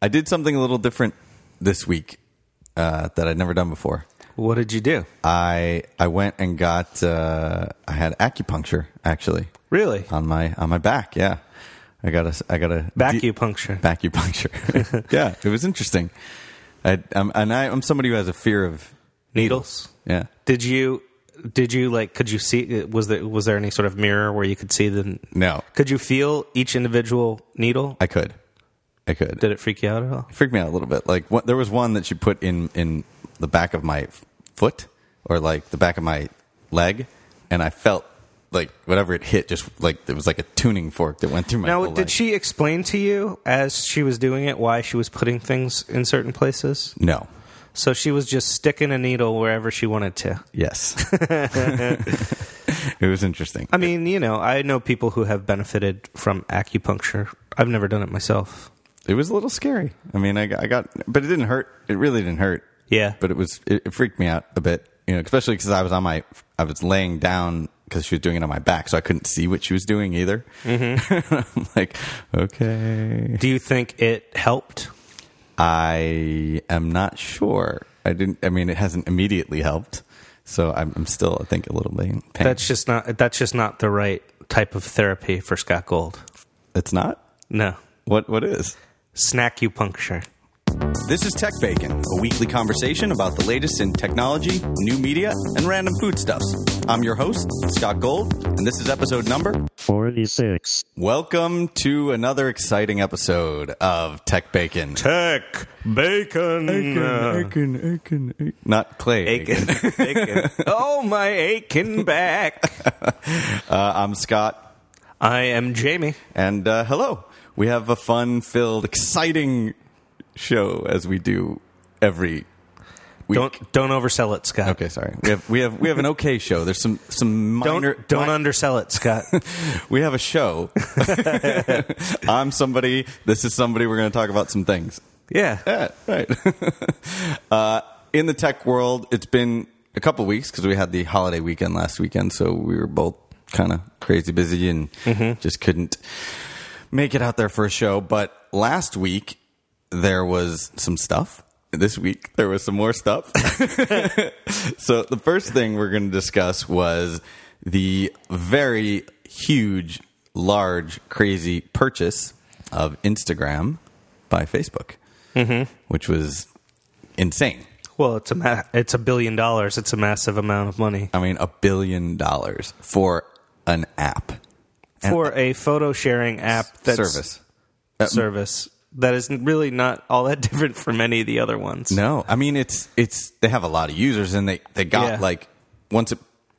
I did something a little different this week that I'd never done before. What did you do? I went and got I had acupuncture actually. Really? On my back, yeah. I got a Bacupuncture. Bacupuncture. Yeah, it was interesting. I'm somebody who has a fear of Needles? Yeah. Did you like, could you see, was there any sort of mirror where you could see the... No. Could you feel each individual needle? I could. Did it freak you out at all? It freaked me out a little bit. Like, there was one that she put in the back of my foot, or like the back of my leg, and I felt like whatever it hit, just like it was like a tuning fork that went through my whole leg. Did she explain to you as she was doing it why she was putting things in certain places? No. So she was just sticking a needle wherever she wanted to. Yes. It was interesting. I mean, I know people who have benefited from acupuncture. I've never done it myself. It was a little scary. I mean, I got, but it didn't hurt. It really didn't hurt. Yeah. But it freaked me out a bit, especially because I was laying down because she was doing it on my back, so I couldn't see what she was doing either. Mm-hmm. I'm like, okay. Do you think it helped? I am not sure. It hasn't immediately helped, so I'm still, I think, a little bit in pain. That's just not the right type of therapy for Scott Gold. It's not? No. What is? Snackupuncture. This is Tech Bacon, a weekly conversation about the latest in technology, new media, and random foodstuffs. I'm your host, Scott Gold, and this is episode number 46. Welcome to another exciting episode of Tech Bacon. Tech Bacon. Aiken. Not Clay Aiken. Oh, my aching back. I'm Scott. I am Jamie. And hello. We have a fun-filled, exciting show as we do every week. Don't oversell it, Scott. Okay, sorry. We have an okay show. There's some minor. Don't undersell it, Scott. We have a show. I'm somebody. This is somebody. We're going to talk about some things. Yeah. Right. In the tech world, it's been a couple weeks because we had the holiday weekend last weekend, so we were both kind of crazy busy and just couldn't make it out there for a show. But last week there was some stuff. This week there was some more stuff. So the first thing we're going to discuss was the very huge, large, crazy purchase of Instagram by Facebook, which was insane. Well, it's $1 billion. It's a massive amount of money. I mean, $1 billion for an app. For a photo sharing app service that is really not all that different from any of the other ones. No, I mean it's they have a lot of users, and they got like once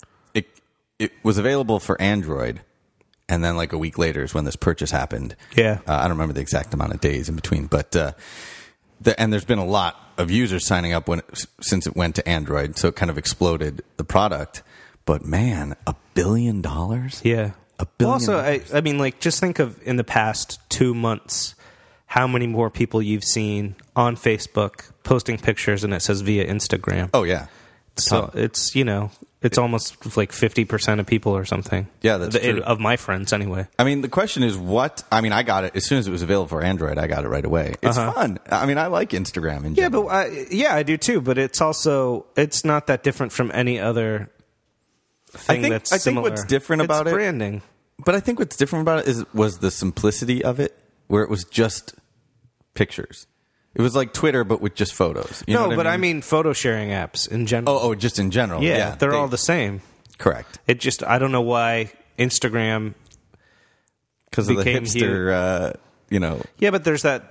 it was available for Android, and then like a week later is when this purchase happened. Yeah, I don't remember the exact amount of days in between, but and there's been a lot of users signing up since it went to Android, so it kind of exploded the product. But man, $1 billion? Yeah. $1 billion. Also, I mean, like, just think of in the past 2 months, how many more people you've seen on Facebook posting pictures and it says via Instagram. Oh, yeah. So it's, it's almost like 50% of people or something. Yeah, that's true. Of my friends, anyway. I mean, the question is I got it as soon as it was available for Android. I got it right away. It's fun. I mean, I like Instagram in general. I do too, but it's not that different from any other thing that's similar. I think what's different about it's branding. But I think what's different about it was the simplicity of it, where it was just pictures. It was like Twitter, but with just photos. You know what I mean photo sharing apps in general. Oh, just in general. Yeah, they're all the same. Correct. I don't know why Instagram because of the hipster. Yeah, but there's that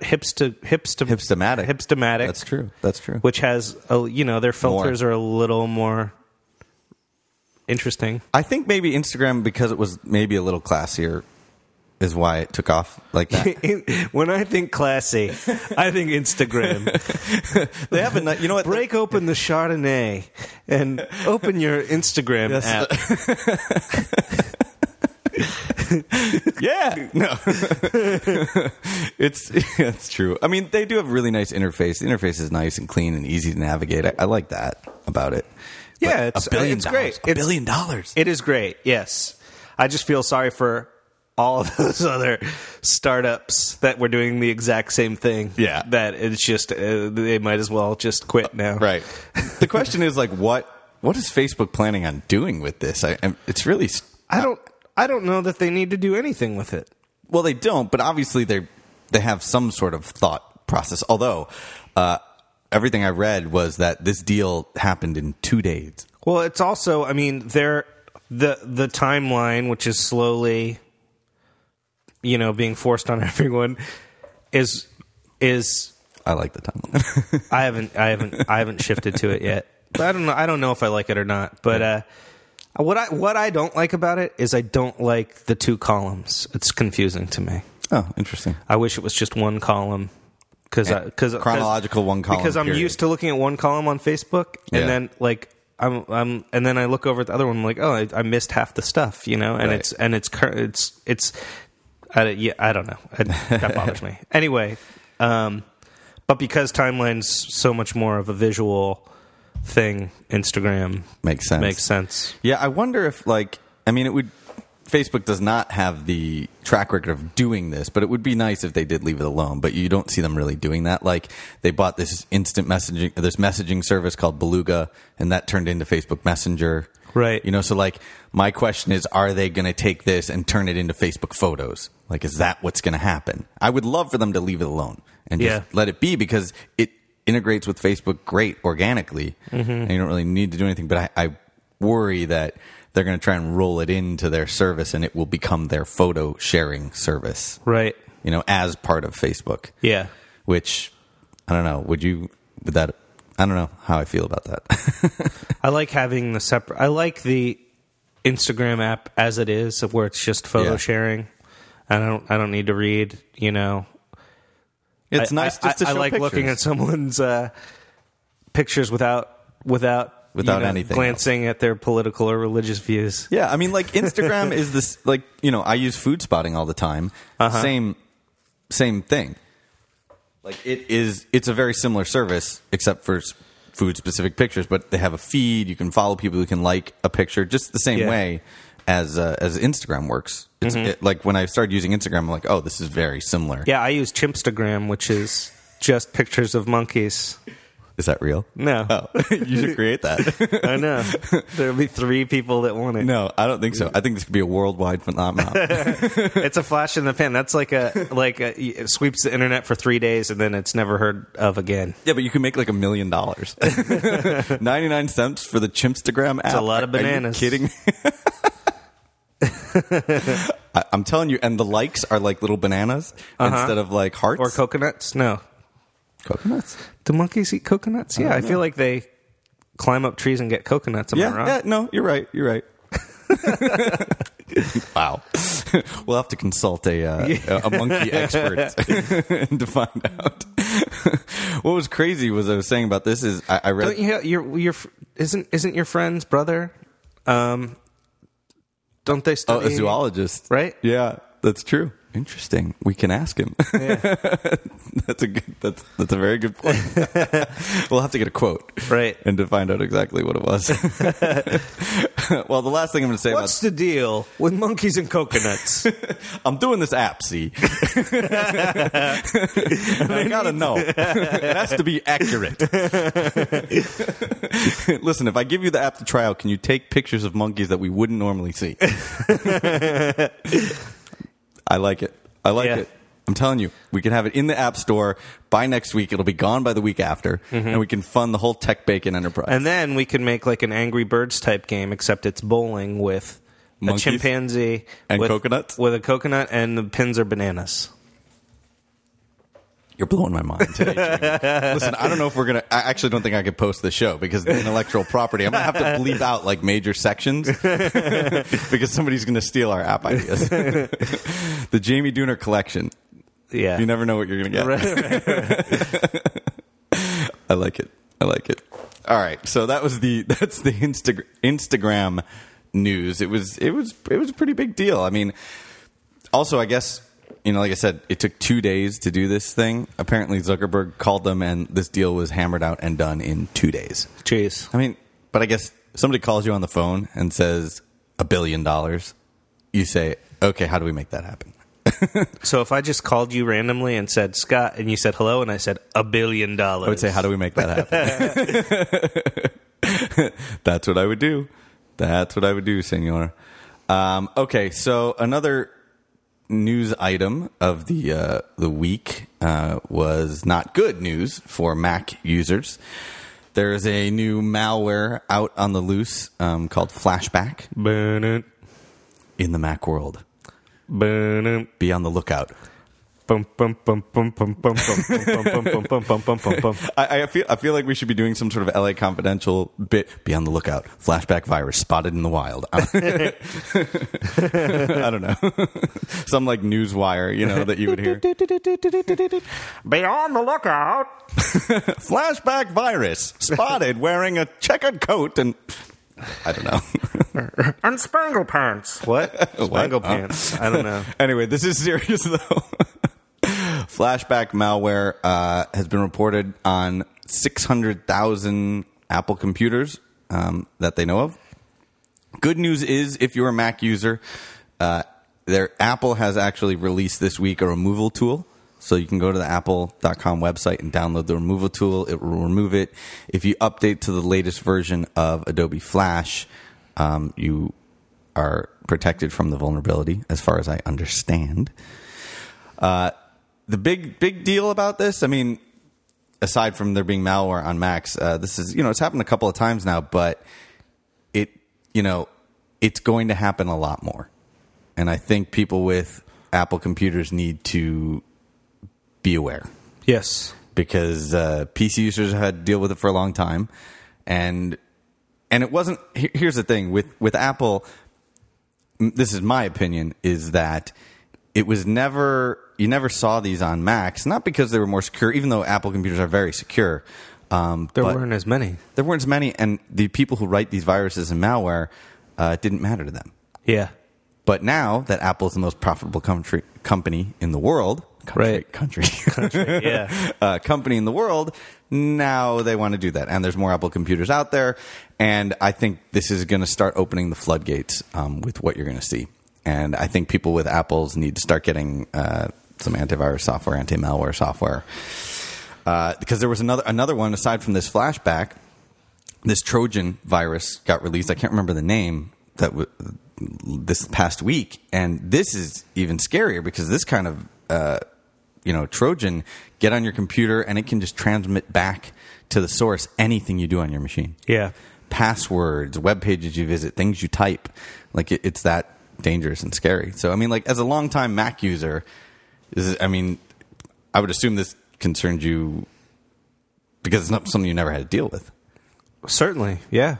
hipstamatic. That's true. Which has their filters are a little more interesting. I think maybe Instagram, because it was maybe a little classier, is why it took off like that. When I think classy, I think Instagram. They have a, you know what? Break open the Chardonnay and open your Instagram app. Yeah, no, it's true. I mean, they do have a really nice interface. The interface is nice and clean and easy to navigate. I like that about it. Yeah, $1 billion. It's great. $1 billion. It is great. Yes, I just feel sorry for all of those other startups that were doing the exact same thing. Yeah. That it's just they might as well just quit now. Right. The question is like, what is Facebook planning on doing with this? It's really. I don't know that they need to do anything with it. Well, they don't, but obviously they have some sort of thought process. Although everything I read was that this deal happened in 2 days. Well, it's also, I mean, the timeline, which is slowly, being forced on everyone, is. I like the timeline. I haven't shifted to it yet. But I don't know if I like it or not. But what I don't like about it is I don't like the 2 columns. It's confusing to me. Oh, interesting. I wish it was just one column. Because chronological one column. Because I'm used to looking at one column on Facebook, and then like and then I look over at the other one, I'm like, oh, I missed half the stuff, and Right. it's I don't know, that bothers me anyway. But because timeline's so much more of a visual thing, Instagram makes sense. Yeah, I wonder if Facebook does not have the track record of doing this, but it would be nice if they did leave it alone. But you don't see them really doing that. Like they bought this instant messaging, this messaging service called Beluga, and that turned into Facebook Messenger. Right. So like my question is, are they going to take this and turn it into Facebook Photos? Like, is that what's going to happen? I would love for them to leave it alone and just let it be, because it integrates with Facebook great organically, and you don't really need to do anything. But I worry that they're going to try and roll it into their service, and it will become their photo sharing service. Right. As part of Facebook. Yeah. Which, I don't know. I don't know how I feel about that. I like having I like the Instagram app as it is, of where it's just photo sharing. I don't need to read, It's nice just to show I like pictures. looking at someone's pictures without anything glancing at their political or religious views. Yeah, I mean, like Instagram is this, like, I use food spotting all the time. Same thing. Like it's a very similar service, except for food specific pictures. But they have a feed. You can follow people who can like a picture, just the same way as Instagram works. It's like when I started using Instagram, I'm like, oh, this is very similar. Yeah, I use Chimpstagram, which is just pictures of monkeys. Is that real? No. Oh, you should create that. I know. There'll be 3 people that want it. No, I don't think so. I think this could be a worldwide phenomenon. It's a flash in the pan. That's it sweeps the internet for 3 days and then it's never heard of again. Yeah, but you can make like $1 million. 99 cents for the Chimpstagram app. It's a lot of bananas. Are you kidding me? I'm telling you, and the likes are like little bananas instead of like hearts. Or coconuts? No. Coconuts? Do monkeys eat coconuts? Yeah, I feel like they climb up trees and get coconuts. Am I wrong? Yeah, no, you're right. Wow. We'll have to consult a monkey expert to find out. What was crazy was I was saying about this is I read... Isn't your friend's brother... don't they study... Oh, a zoologist. Right? Yeah, that's true. Interesting. We can ask him. Yeah. That's a very good point. We'll have to get a quote. Right. And to find out exactly what it was. Well, the last thing I'm going to say What's the deal with monkeys and coconuts? I'm doing this app, see? I gotta know. It has to be accurate. Listen, if I give you the app to try out, can you take pictures of monkeys that we wouldn't normally see? I like it. It. I'm telling you, we can have it in the App Store by next week. It'll be gone by the week after, and we can fund the whole Tech Bacon enterprise. And then we can make like an Angry Birds type game, except it's bowling with monkeys? A chimpanzee and coconuts? With a coconut, and the pins are bananas. You're blowing my mind today, Jamie. Listen, I don't know if we're going to... I actually don't think I could post the show because the intellectual property. I'm going to have to bleep out like major sections because somebody's going to steal our app ideas. The Jamie Dooner collection. Yeah. You never know what you're going to get. Right. I like it. All right. So that's the Instagram news. It was a pretty big deal. I mean, also, I guess... like I said, it took 2 days to do this thing. Apparently, Zuckerberg called them, and this deal was hammered out and done in 2 days. Jeez. I mean, but I guess somebody calls you on the phone and says $1 billion. You say, Okay, how do we make that happen? So if I just called you randomly and said, Scott, and you said hello, and I said $1 billion. I would say, how do we make that happen? That's what I would do. That's what I would do, senor. Okay, so another news item of the week was not good news for Mac users. There's a new malware out on the loose called Flashback in the Mac world. Be on the lookout. I feel like we should be doing some sort of LA Confidential bit. Be on the lookout. Flashback virus spotted in the wild. I don't know. Some like newswire, that you would hear. Be on the lookout. Flashback virus spotted wearing a checkered coat and I don't know. And spangle pants. What? Spangle pants. I don't know. Anyway, this is serious though. Flashback malware has been reported on 600,000 Apple computers that they know of. Good news is, if you're a Mac user, Apple has actually released this week a removal tool. So you can go to the apple.com website and download the removal tool. It will remove it. If you update to the latest version of Adobe Flash, you are protected from the vulnerability, as far as I understand. The big deal about this, I mean, aside from there being malware on Macs, this is, it's happened a couple of times now, but it's going to happen a lot more. And I think people with Apple computers need to be aware. Yes. Because PC users had to deal with it for a long time. And it wasn't, here's the thing, with Apple, this is my opinion, is that it was never, you never saw these on Macs, not because they were more secure, even though Apple computers are very secure. There weren't as many. There weren't as many, and the people who write these viruses and malware, it didn't matter to them. Yeah. But now that Apple is the most profitable company in the world, company in the world, now they want to do that. And there's more Apple computers out there. And I think this is going to start opening the floodgates with what you're going to see. And I think people with Apples need to start getting some antivirus software, anti-malware software. Because there was another one, aside from this Flashback, this Trojan virus got released. I can't remember the name this past week. And this is even scarier because this kind of Trojan get on your computer and it can just transmit back to the source anything you do on your machine. Yeah. Passwords, web pages you visit, things you type. Like it's that dangerous and scary. So, I mean, like as a longtime Mac user, I would assume this concerned you because it's not something you never had to deal with. Certainly. Yeah.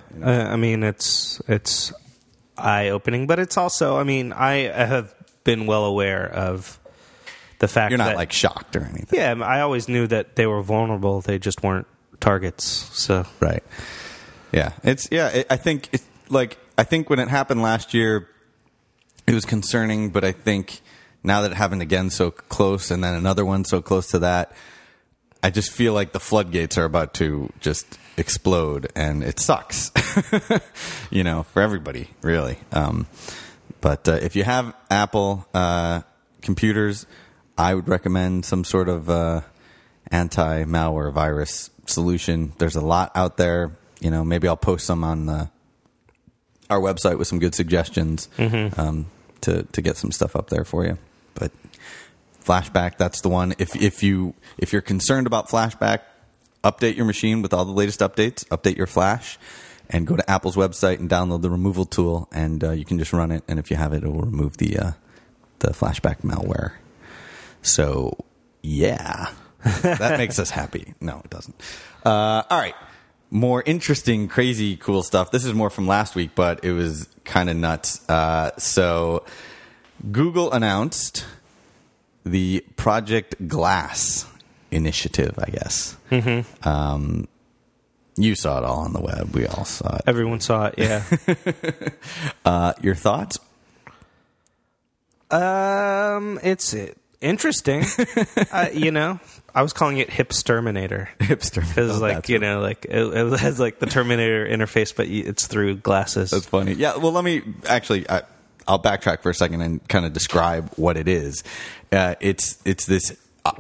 It's eye-opening, but it's also, I have been well aware of the fact that... You're not, like, shocked or anything. Yeah, I always knew that they were vulnerable. They just weren't targets, so... Right. Yeah. I think when it happened last year, it was concerning, but I think now that it happened again so close and then another one so close to that, I just feel like the floodgates are about to just explode, and it sucks, for everybody, really. But if you have Apple computers, I would recommend some sort of anti-malware virus solution. There's a lot out there. Maybe I'll post some on our website with some good suggestions to get some stuff up there for you. But Flashback, that's the one. If you're concerned about Flashback, update your machine with all the latest updates. Update your Flash, and go to Apple's website and download the removal tool, and you can just run it. And if you have it, it will remove the Flashback malware. So, yeah, that makes us happy. No, it doesn't. All right. More interesting, crazy, cool stuff. This is more from last week, but it was kind of nuts. So Google announced the Project Glass initiative, I guess. Mm-hmm. You saw it all on the web. We all saw it. Everyone saw it, yeah. Your thoughts? It's interesting. I was calling it Hipsterminator. Hipster. Because, it has, the Terminator interface, but it's through glasses. That's funny. Yeah, well, let me... Actually, I'll backtrack for a second and kind of describe what it is. It's this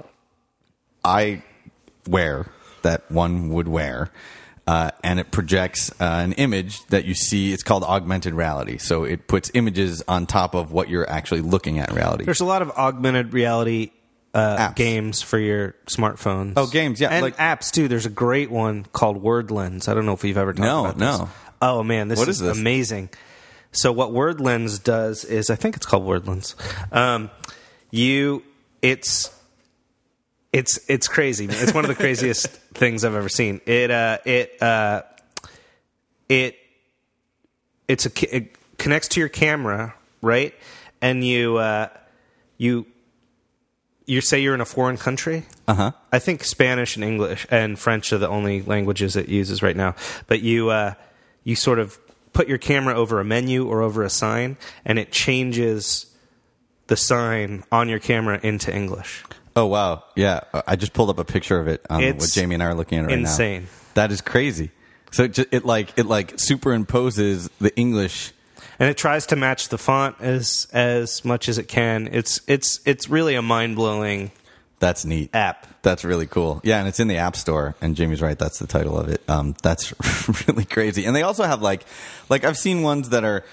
eyewear that one would wear, and it projects an image that you see. It's called augmented reality. So it puts images on top of what you're actually looking at in reality. There's a lot of augmented reality games for your smartphones. Oh, games, yeah. And like apps, too. There's a great one called WordLens. I don't know if you've ever talked about this. No. Oh, man, this is this? amazing. So what WordLens does is, I think it's called WordLens. It's crazy. It's one of the craziest things I've ever seen. It connects to your camera, right? And you say you're in a foreign country. Uh-huh. I think Spanish and English and French are the only languages it uses right now. But you sort of put your camera over a menu or over a sign, and it changes the sign on your camera into English. Oh, wow. Yeah. I just pulled up a picture of it on It's what Jamie and I are looking at right now. insane. That is crazy. So it superimposes the English. And it tries to match the font as much as it can. It's really a mind-blowing That's neat. app. That's really cool. Yeah, and it's in the App Store, and Jamie's right, that's the title of it. That's really crazy. And they also have like I've seen ones that are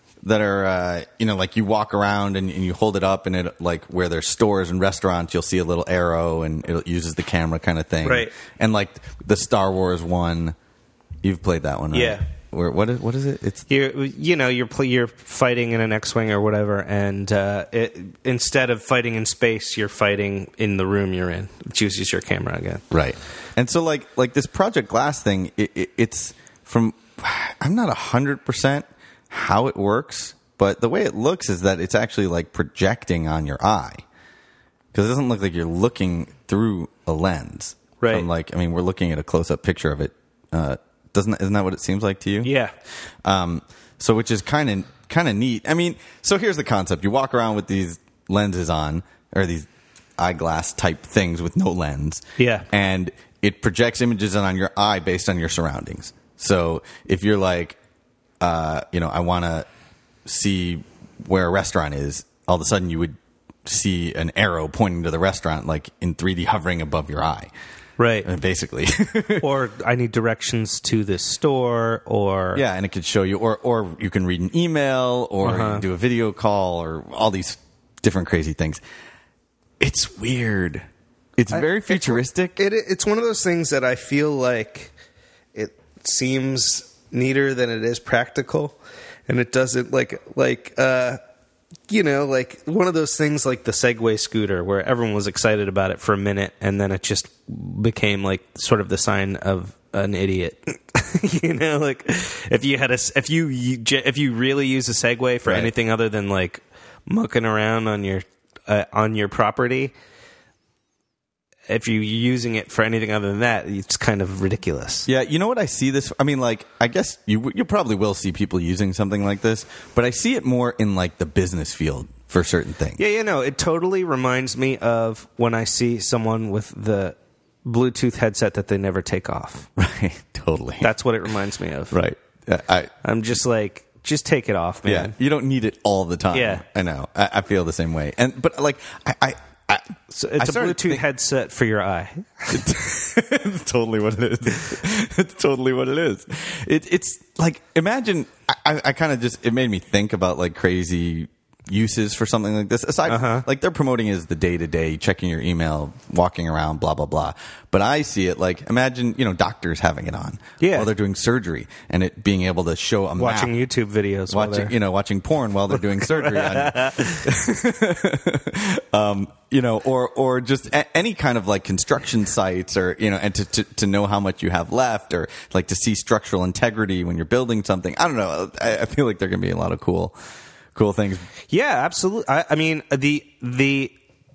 like you walk around and you hold it up, and it like where there's stores and restaurants, you'll see a little arrow and it uses the camera kind of thing. Right. And like the Star Wars one, you've played that one, right? Yeah. Where what is it? It's You're fighting in an X-wing or whatever, and instead of fighting in space, you're fighting in the room you're in. It uses your camera again. right. And so like this Project Glass thing, it's from I'm not 100% how it works, but the way it looks is that it's actually like projecting on your eye, because it doesn't look like you're looking through a lens. Right. We're looking at a close-up picture of it. Isn't that what it seems like to you? Yeah. So which is kind of neat. I mean, so here's the concept. You walk around with these lenses on, or these eyeglass type things with no lens. Yeah. And it projects images on your eye based on your surroundings. So if you're like, I want to see where a restaurant is, all of a sudden you would see an arrow pointing to the restaurant, like in 3D hovering above your eye. Right. Basically. Or I need directions to this store, or... Yeah, and it could show you, or you can read an email, or you can do a video call, or all these different crazy things. It's weird. It's very futuristic. It's one of those things that I feel like it seems neater than it is practical, and it doesn't like one of those things like the Segway scooter, where everyone was excited about it for a minute, and then it just became like sort of the sign of an idiot. Like if you really use a Segway for anything other than like mucking around on your property, if you're using it for anything other than that, it's kind of ridiculous. Yeah, you know what I see this? I mean, like, I guess you probably will see people using something like this, but I see it more in like the business field for certain things. Yeah, it totally reminds me of when I see someone with the Bluetooth headset that they never take off. Right, totally. That's what it reminds me of. Right. I'm just like, just take it off, man. Yeah, you don't need it all the time. Yeah. I know. I feel the same way. But like, So it's a Bluetooth headset for your eye. It's totally what it is. It's totally what it is. It's like, imagine, I kind of just, it made me think about like crazy uses for something like this. Aside, like they're promoting is the day-to-day, checking your email, walking around, blah, blah, blah. But I see it like, imagine, doctors having it on while they're doing surgery, and it being able to show a map. Watching YouTube videos. Watching porn while they're doing surgery. Or just any kind of like construction sites, or, and to know how much you have left, or like to see structural integrity when you're building something. I don't know. I feel like there can be a lot of cool things. Yeah, absolutely. I mean, the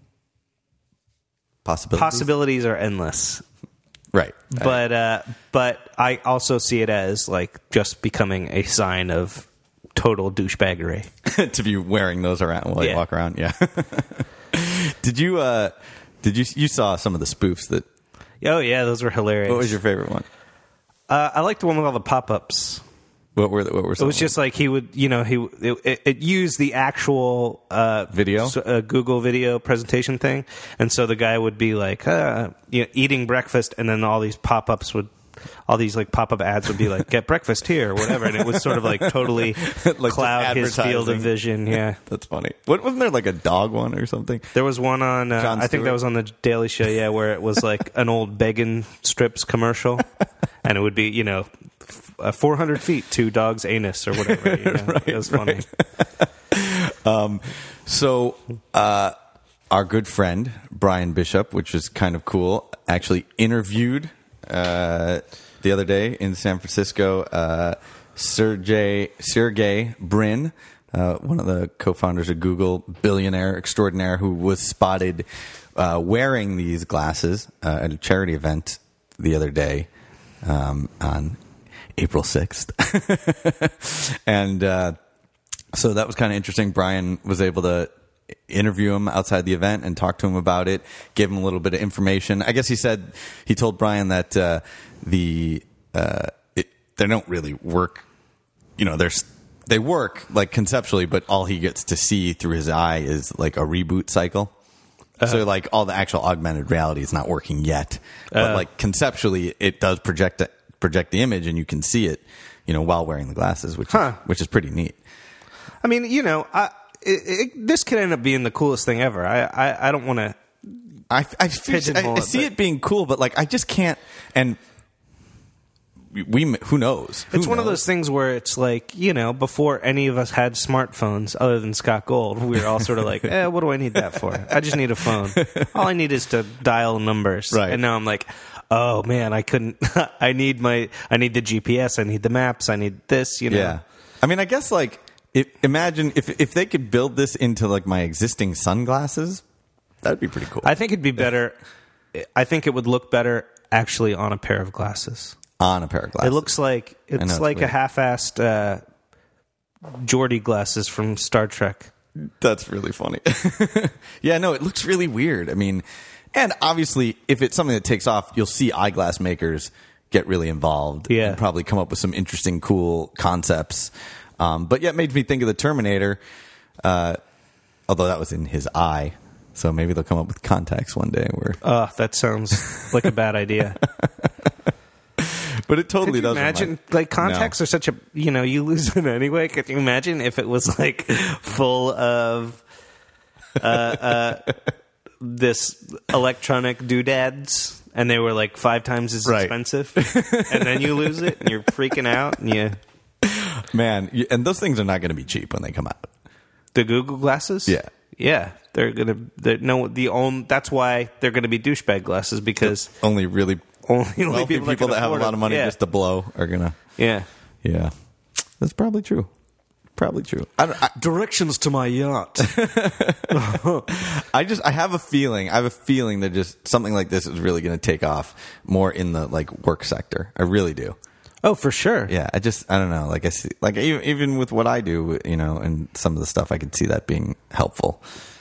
possibilities are endless. Right. But I also see it as like just becoming a sign of total douchebaggery. To be wearing those around while you walk around. Yeah. Did you saw some of the spoofs that? Oh yeah, those were hilarious. What was your favorite one? I liked the one with all the pop-ups. What were It was just like he would, it used the actual video, Google video presentation thing, and so the guy would be like, eating breakfast, and then all these pop-up ads would be like, get breakfast here or whatever, and it would sort of like totally like cloud his field of vision. Yeah, that's funny. Wasn't there like a dog one or something? There was one on I think that was on the Daily Show, yeah, where it was like an old Bacon Strips commercial, and it would be 400 feet to dog's anus or whatever. Right, it was funny. So our good friend Brian Bishop, which is kind of cool, actually interviewed the other day in San Francisco Sergey Brin, one of the co-founders of Google, billionaire extraordinaire, who was spotted wearing these glasses at a charity event the other day on April 6th. And so that was kind of interesting. Brian was able to interview him outside the event and talk to him about it, give him a little bit of information. I guess he told Brian that they don't really work, they work like conceptually, but all he gets to see through his eye is like a reboot cycle. So like all the actual augmented reality is not working yet, but like conceptually it does project the image, and you can see it, while wearing the glasses, which is pretty neat. I mean, this could end up being the coolest thing ever. I don't want to. I see it being cool, but like I just can't. And who knows? It's one of those things where it's like, before any of us had smartphones other than Scott Gold, we were all sort of like, what do I need that for? I just need a phone. All I need is to dial numbers. Right. And now I'm like, oh man, I couldn't. I need the GPS. I need the maps. I need this. Yeah. I mean, I guess like imagine if they could build this into like my existing sunglasses, that'd be pretty cool. I think it'd be better. I think it would look better actually on a pair of glasses. On a pair of glasses. It looks like it's like a half-assed Geordi glasses from Star Trek. That's really funny. Yeah, no, it looks really weird. I mean, and obviously, if it's something that takes off, you'll see eyeglass makers get really involved. Yeah. And probably come up with some interesting, cool concepts. But yeah, it made me think of the Terminator, although that was in his eye. So maybe they'll come up with contacts one day. That sounds like a bad idea. But it totally does. Imagine, like contacts are such a, you lose them anyway. Could you imagine if it was like full of this electronic doodads and they were like 5 times as expensive, and then you lose it and you're freaking out and and those things are not going to be cheap when they come out. The Google glasses, yeah, that's why they're gonna be douchebag glasses, because only wealthy people that have a lot of money just to blow are gonna. Yeah. That's probably true. Directions to my yacht. I have a feeling that just something like this is really going to take off more in the like work sector. I really do. Oh, for sure. Yeah, I don't know. Like I see, like even with what I do, and some of the stuff, I could see that being helpful.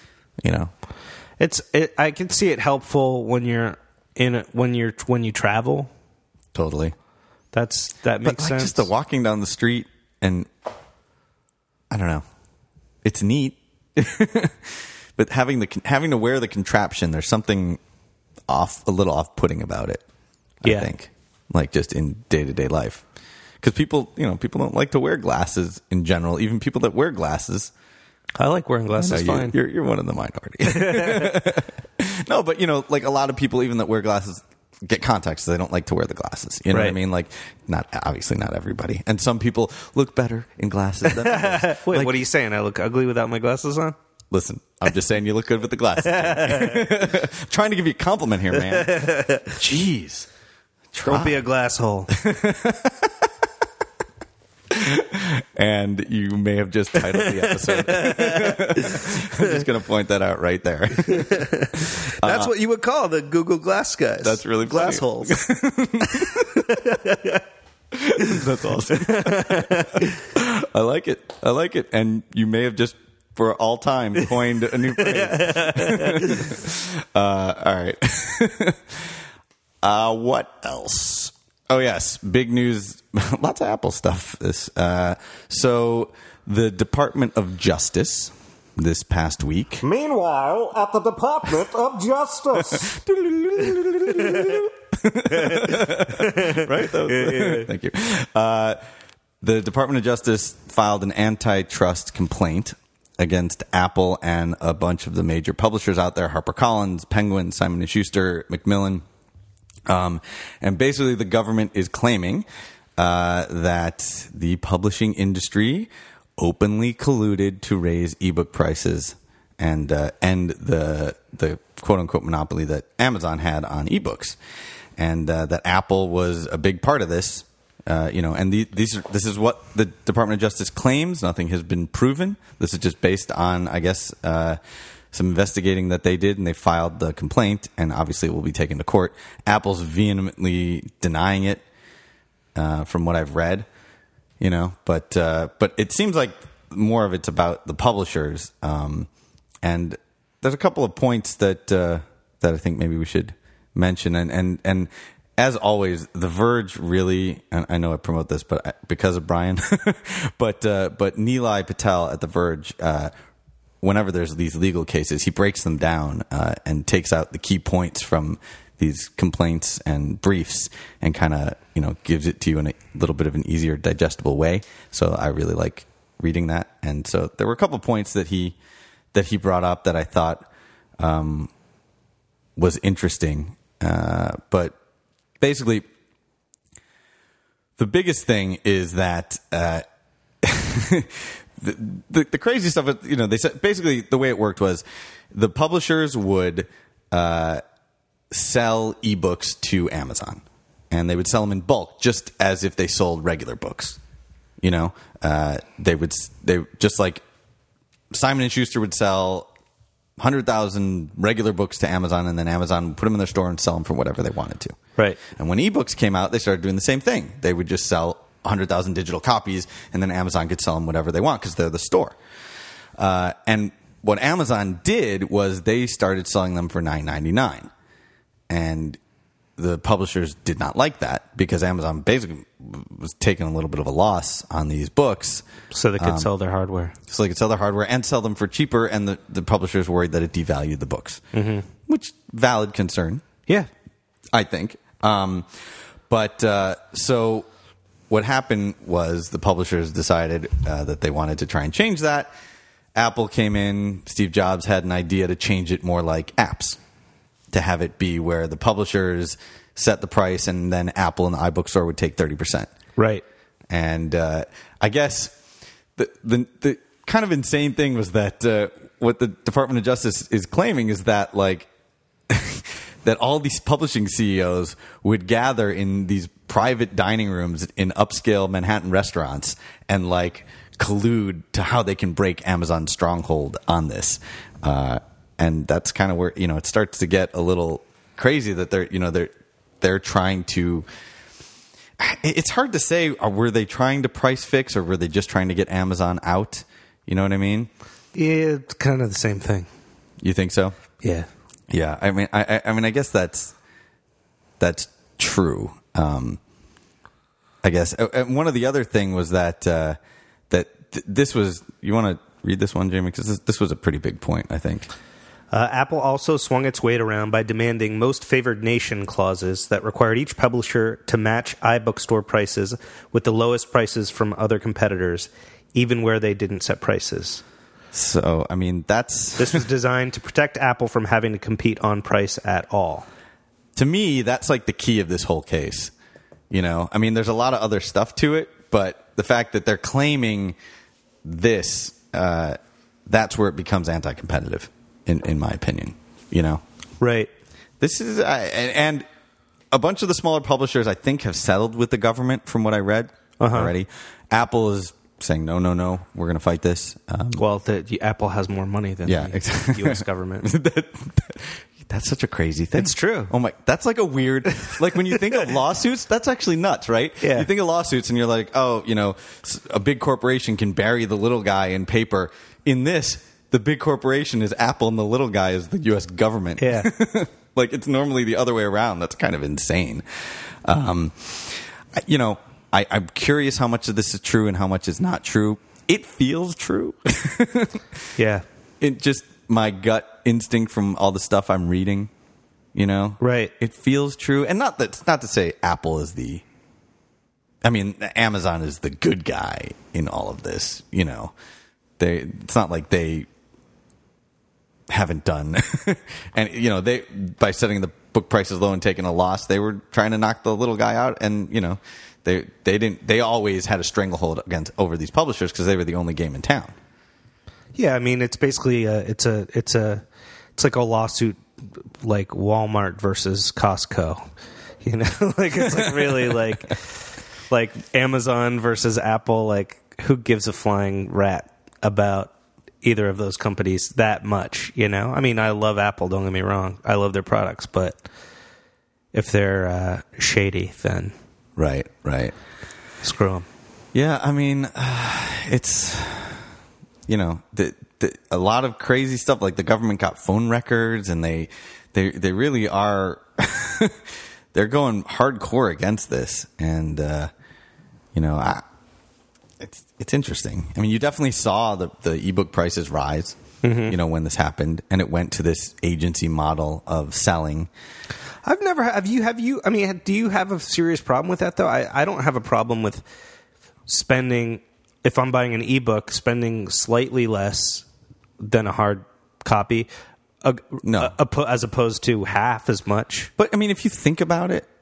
I can see it helpful when you're when you travel. Totally. That makes sense. Just the walking down the street, and I don't know, it's neat. But having to wear the contraption, there's something a little off-putting about it. I think, like just in day-to-day life, because people don't like to wear glasses in general. Even people that wear glasses. I like wearing glasses. Fine. You're one of the minority. No, but like a lot of people, even that wear glasses, get contacts. So they don't like to wear the glasses. You know what I mean? Like, obviously not everybody. And some people look better in glasses than others. Wait, like, what are you saying? I look ugly without my glasses on? Listen, I'm just saying you look good with the glasses. I'm trying to give you a compliment here, man. Jeez. Don't be a glass hole. And you may have just titled the episode. I'm just going to point that out right there. That's what you would call the Google Glass guys. That's really glass funny. holes. That's awesome. I like it. And you may have just, for all time, coined a new phrase. All right. What else? Oh, yes. Big news. Lots of Apple stuff. So the Department of Justice this past week. Meanwhile, at the Department of Justice. Right? Thank you. The Department of Justice filed an antitrust complaint against Apple and a bunch of the major publishers out there, HarperCollins, Penguin, Simon & Schuster, Macmillan. And basically the government is claiming that the publishing industry openly colluded to raise ebook prices and end the quote-unquote monopoly that Amazon had on ebooks. And that Apple was a big part of this. And this is what the Department of Justice claims. Nothing has been proven. This is just based on, I guess, some investigating that they did, and they filed the complaint, and obviously it will be taken to court. Apple's vehemently denying it, from what I've read, but it seems like more of it's about the publishers. And there's a couple of points that I think maybe we should mention, and as always, The Verge really, and I know I promote this, but because of Brian, but Nilay Patel at The Verge, whenever there's these legal cases, he breaks them down and takes out the key points from these complaints and briefs and kind of, gives it to you in a little bit of an easier digestible way. So I really like reading that. And so there were a couple points that he brought up that I thought was interesting. But basically, the biggest thing is that the crazy stuff, they said basically the way it worked was the publishers would sell ebooks to Amazon, and they would sell them in bulk, just as if they sold regular books. They just like Simon & Schuster would sell 100,000 regular books to Amazon, and then Amazon would put them in their store and sell them for whatever they wanted to. Right. And when ebooks came out, they started doing the same thing. They would just sell 100,000 digital copies, and then Amazon could sell them whatever they want because they're the store. And what Amazon did was they started selling them for $9.99, and the publishers did not like that because Amazon basically was taking a little bit of a loss on these books. So they could sell their hardware. So they could sell their hardware and sell them for cheaper, and the publishers worried that it devalued the books, which valid concern. Yeah. I think. So what happened was the publishers decided that they wanted to try and change that. Apple came in. Steve Jobs had an idea to change it more like apps, to have it be where the publishers set the price and then Apple and the iBook store would take 30%. Right. And I guess the kind of insane thing was that what the Department of Justice is claiming is that that all these publishing CEOs would gather in these private dining rooms in upscale Manhattan restaurants and collude to how they can break Amazon's stronghold on this. And that's kind of where, it starts to get a little crazy that they're trying to, it's hard to say, were they trying to price fix or were they just trying to get Amazon out? You know what I mean? Yeah, it's kind of the same thing. You think so? Yeah. Yeah, I mean, I guess that's true. I guess one of the other thing was that this was. You want to read this one, Jamie? Because this was a pretty big point, I think. Apple also swung its weight around by demanding most favored nation clauses that required each publisher to match iBook store prices with the lowest prices from other competitors, even where they didn't set prices. So, I mean, This was designed to protect Apple from having to compete on price at all. To me, that's the key of this whole case. I mean, there's a lot of other stuff to it, but the fact that they're claiming this, that's where it becomes anti-competitive, in my opinion. Right. This is, and a bunch of the smaller publishers, I think, have settled with the government from what I read already. Apple is saying, no, we're going to fight this. The Apple has more money than the U.S. government. That's such a crazy thing. It's true. Oh my, that's a weird, when you think of lawsuits, that's actually nuts, right? Yeah. You think of lawsuits and you're like, oh, a big corporation can bury the little guy in paper. In this, the big corporation is Apple and the little guy is the U.S. government. Yeah. Like, it's normally the other way around. That's kind of insane. I'm curious how much of this is true and how much is not true. It feels true. Yeah. It just, my gut instinct from all the stuff I'm reading, Right. It feels true. And not to say Apple is Amazon is the good guy in all of this, It's not like they haven't done and they, by setting the book prices low and taking a loss, they were trying to knock the little guy out, and they always had a stranglehold over these publishers because they were the only game in town. Yeah, I mean, it's basically it's like a lawsuit, like Walmart versus Costco, like it's like really like Amazon versus Apple. Like, who gives a flying rat about either of those companies that much? I mean, I love Apple. Don't get me wrong, I love their products, but if they're shady, then right, screw them. Yeah, I mean, it's. A lot of crazy stuff, like the government got phone records, and they really are they're going hardcore against this, and it's interesting. I mean, you definitely saw the ebook prices rise, when this happened, and it went to this agency model of selling. I've never have you. I mean, do you have a serious problem with that though? I don't have a problem with spending. If I'm buying an ebook, spending slightly less than a hard copy, as opposed to half as much. But I mean, if you think about it,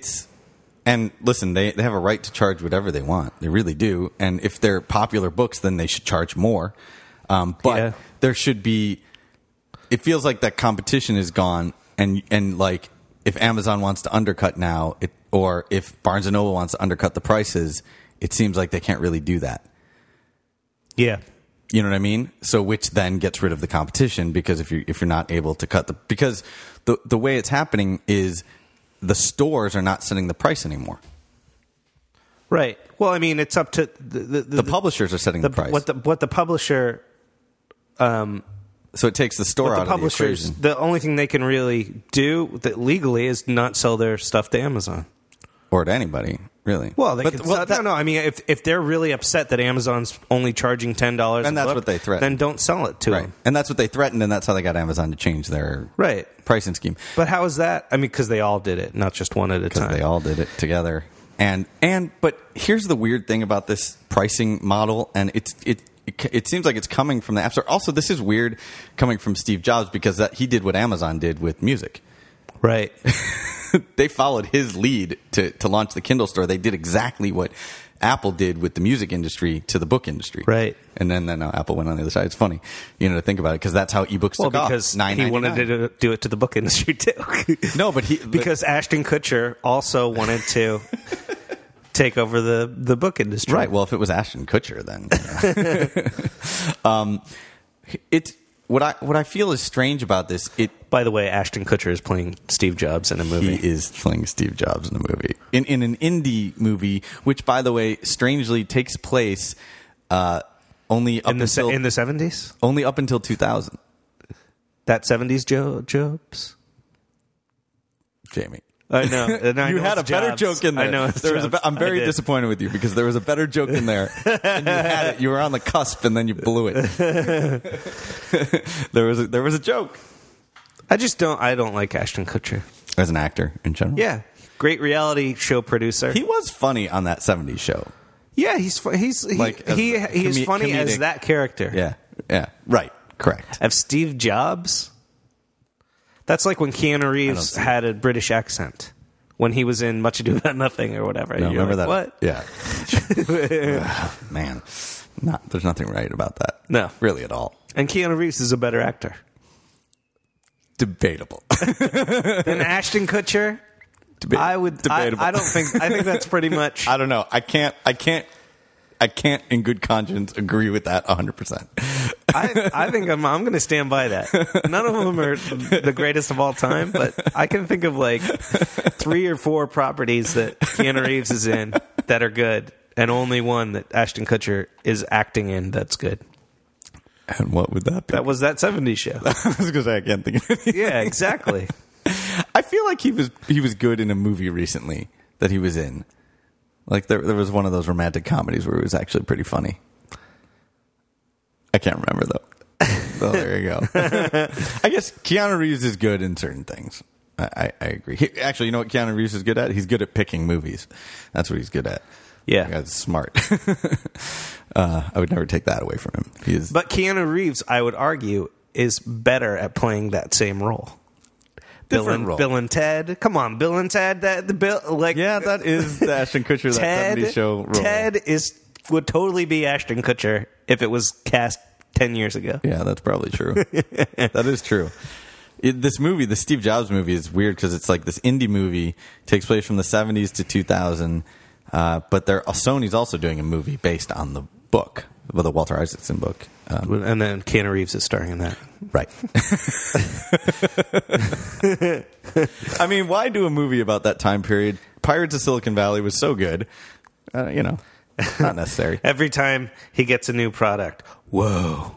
and listen, they have a right to charge whatever they want. They really do. And if they're popular books, then they should charge more. But there should be. It feels like that competition is gone, and like if Amazon wants to undercut now, or if Barnes and Noble wants to undercut the prices, it seems like they can't really do that. Yeah. You know what I mean? So which then gets rid of the competition, because if you're not able to because the way it's happening is the stores are not setting the price anymore. Right. Well, I mean, it's up to the publishers are setting the price. What the publisher so it takes the store out of the equation. The only thing they can really do legally is not sell their stuff to Amazon. Or to anybody, really. Well, no. I mean, if they're really upset that Amazon's only charging $10, and that's what they threatened, then don't sell it to them. And that's what they threatened, and that's how they got Amazon to change their pricing scheme. But how is that? I mean, because they all did it, not just one at a time. Because they all did it together. But here's the weird thing about this pricing model, and it seems like it's coming from the App Store. Also, this is weird coming from Steve Jobs, because he did what Amazon did with music. Right. They followed his lead to launch the Kindle store. They did exactly what Apple did with the music industry to the book industry. Right. And then Apple went on the other side. It's funny, to think about it, because that's how ebooks took off. Because he wanted to do it to the book industry too. No, but because Ashton Kutcher also wanted to take over the book industry. Right. Well, if it was Ashton Kutcher, then it's what I feel is strange about this. By the way, Ashton Kutcher is playing Steve Jobs in a movie. He is playing Steve Jobs in a movie. In an indie movie, which, by the way, strangely takes place only up until... In the 70s? Only up until 2000. That 70s Jobs? Jamie. I know. You had a better joke in there. I know. I'm very disappointed with you, because there was a better joke in there, and you had it. You were on the cusp, and then you blew it. There was a joke. I don't like Ashton Kutcher As an actor in general. Yeah. Great reality show producer. He was funny on that 70s show. Yeah, he's funny as that character. Yeah. Right. Correct. Of Steve Jobs. That's like when Keanu Reeves had a British accent when he was in Much Ado About Nothing or whatever. No, remember that? What? Yeah. Man, there's nothing right about that. No, really at all. And Keanu Reeves is a better actor. Debatable. Than Ashton Kutcher. Debatable. I don't think. I think that's pretty much. I don't know. I can't in good conscience agree with that 100%. I think I'm going to stand by that. None of them are the greatest of all time, but I can think of like 3 or 4 properties that Keanu Reeves is in that are good, and only one that Ashton Kutcher is acting in that's good. And what would that be? That was that 70s show. I was going to say, I can't think of it. Yeah, exactly. I feel like he was good in a movie recently that he was in. Like there was one of those romantic comedies where it was actually pretty funny. I can't remember though. So there you go. I guess Keanu Reeves is good in certain things. I agree. Actually, you know what Keanu Reeves is good at? He's good at picking movies. That's what he's good at. Yeah. That's smart. I would never take that away from him. But Keanu Reeves, I would argue, is better at playing that same role. Different role. Bill and Ted. Come on, Bill and Ted. That is the Ashton Kutcher that 70s show role. Ted would totally be Ashton Kutcher if it was cast 10 years ago. Yeah, that's probably true. That is true. This movie, the Steve Jobs movie, is weird because it's like this indie movie, takes place from the 70s to 2000, but Sony's also doing a movie based on the book, the Walter Isaacson book. And then Keanu Reeves is starring in that. Right. I mean, why do a movie about that time period? Pirates of Silicon Valley was so good. Not necessary. Every time he gets a new product, whoa.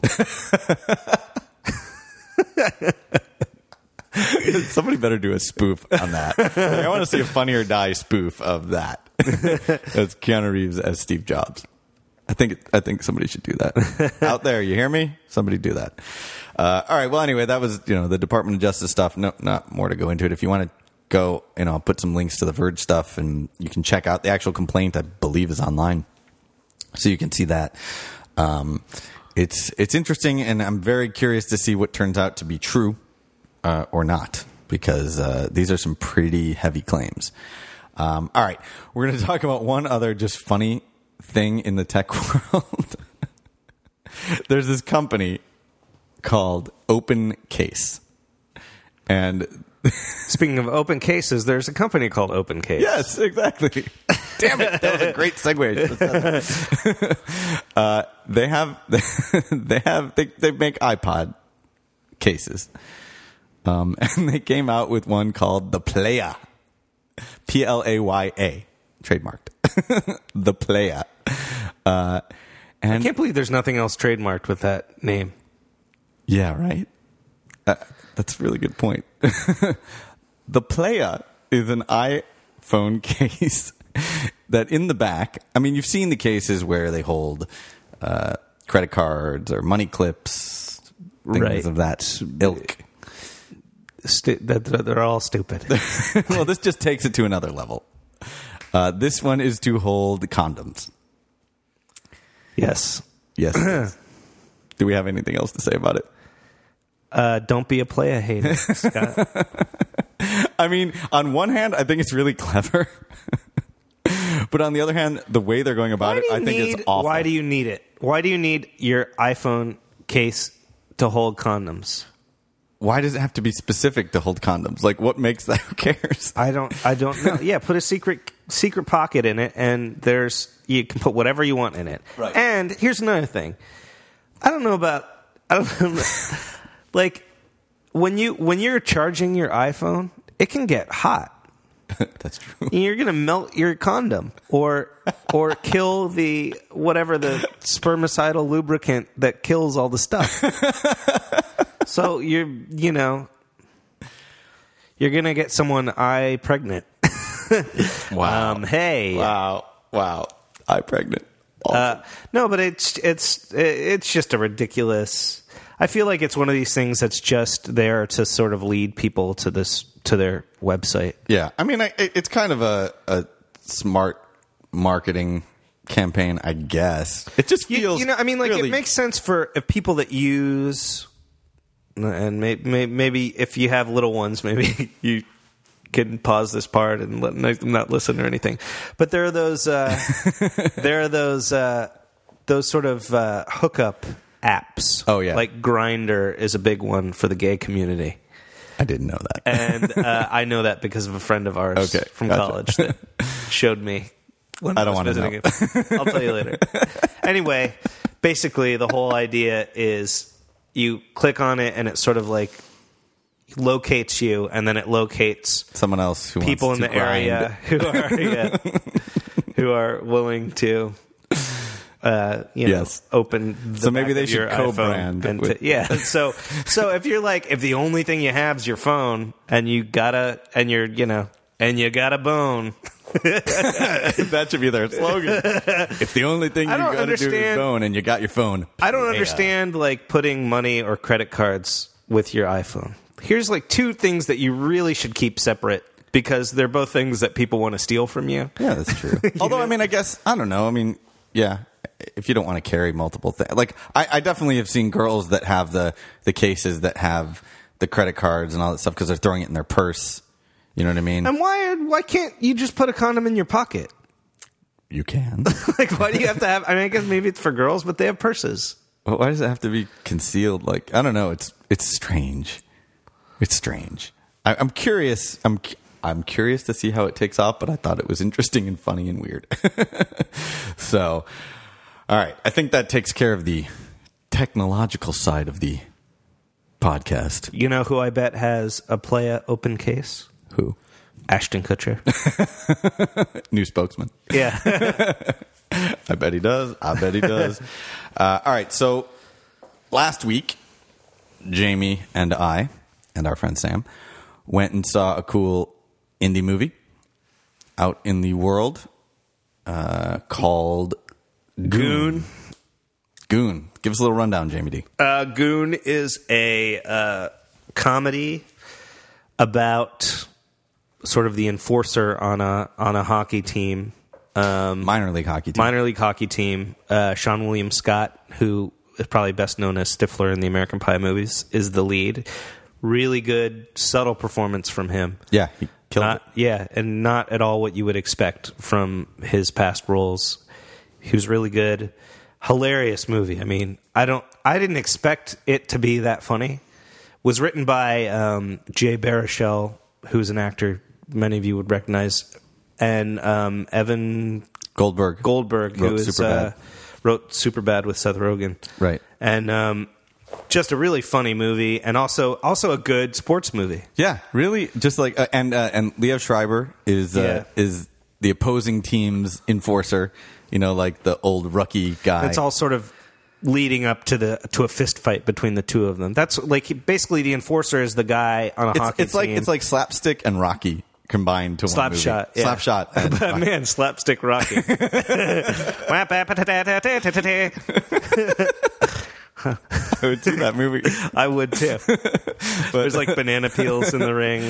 Somebody better do a spoof on that. I want to see a Funny or Die spoof of that. It's Keanu Reeves as Steve Jobs. I think somebody should do that. Out there, you hear me? Somebody do that. All right. Well, anyway, that was the Department of Justice stuff. No, not more to go into it. If you want to go, I'll put some links to the Verge stuff, and you can check out the actual complaint. I believe is online, so you can see that. It's interesting, and I'm very curious to see what turns out to be true or not, because these are some pretty heavy claims. All right, we're going to talk about one other just funny thing in the tech world. There's this company called Open Case, and speaking of open cases, there's a company called Open Case. Yes, exactly. Damn it, that was a great segue. They make iPod cases, and they came out with one called the Playa, Playa, trademarked. The Playa. And I can't believe there's nothing else trademarked with that name. Yeah, right. That's a really good point. The Playa is an iPhone case that in the back, I mean, you've seen the cases where they hold credit cards or money clips, things of that ilk. They're all stupid. Well, this just takes it to another level. This one is to hold condoms. Yes. Yes. It is. Do we have anything else to say about it? Don't be a playa hater, Scott. I mean, on one hand, I think it's really clever. But on the other hand, the way they're going about it, I think is awful. Why do you need it? Why do you need your iPhone case to hold condoms? Why does it have to be specific to hold condoms? Like, what makes that? Who cares? I don't know. Yeah, put a secret pocket in it, and you can put whatever you want in it. Right. And here's another thing. I don't know. Like when you're charging your iPhone, it can get hot. That's true. You're gonna melt your condom or kill the spermicidal lubricant that kills all the stuff. So you're gonna get someone pregnant. Wow. Hey. Wow. Pregnant. Awesome. No, but it's just a ridiculous. I feel like it's one of these things that's just there to sort of lead people to their website. Yeah, I mean, it's kind of a smart marketing campaign, I guess. It just feels, I mean, like really... it makes sense for people that use, and maybe if you have little ones, maybe you can pause this part and let them not listen or anything. But there are those sort of hookup apps. Oh yeah, like Grindr is a big one for the gay community. I didn't know that, and I know that because of a friend of ours from college that showed me. When I don't want to know. I'll tell you later. Anyway, basically the whole idea is you click on it and it sort of like locates you, and then it locates someone else, people wants in the area who are willing to Yes. open. The So maybe back they of should your co-brand iPhone and with- yeah. So if you're like, if the only thing you have is your phone and you got a bone. That should be their slogan. If the only thing you I don't got to do is understand- phone and you got your phone. I don't Yeah. understand like putting money or credit cards with your iPhone. Here's like two things that you really should keep separate because they're both things that people want to steal from you. Yeah, that's true. Although, I mean, I guess, I don't know. I mean, yeah, if you don't want to carry multiple things. Like, I definitely have seen girls that have the cases that have the credit cards and all that stuff because they're throwing it in their purse. You know what I mean? And why can't you just put a condom in your pocket? You can. Like, why do you have to have? I mean, I guess maybe it's for girls, but they have purses. Well, why does it have to be concealed? Like, I don't know. It's strange. It's strange. I'm curious. I'm curious to see how it takes off, but I thought it was interesting and funny and weird. So, all right. I think that takes care of the technological side of the podcast. You know who I bet has a Playa open case? Who? Ashton Kutcher. New spokesman. Yeah. I bet he does. I bet he does. All right. So last week, Jamie and I and our friend Sam went and saw a cool indie movie out in the world called Goon. Goon. Give us a little rundown, Jamie D. Goon is a comedy about sort of the enforcer on a hockey team. Minor league hockey team. Minor league hockey team. Sean William Scott, who is probably best known as Stifler in the American Pie movies, is the lead. Really good, subtle performance from him. Yeah, he killed it. Yeah, and not at all what you would expect from his past roles. He was really good. Hilarious movie. I mean, I didn't expect it to be that funny. Was written by Jay Baruchel, who's an actor many of you would recognize, and Evan Goldberg, who wrote wrote Superbad with Seth Rogen. Right. And just a really funny movie, and also a good sports movie. Yeah, really. Just like and Leo Schreiber is the opposing team's enforcer. You know, like the old rookie guy. It's all sort of leading up to a fist fight between the two of them. That's like basically the enforcer is the guy on a hockey team. It's like Slapstick and Rocky combined to one movie. Slapshot. Yeah. Slapshot. And Rocky. Man, Slapstick Rocky. I would see that movie. I would too. There's like banana peels in the ring.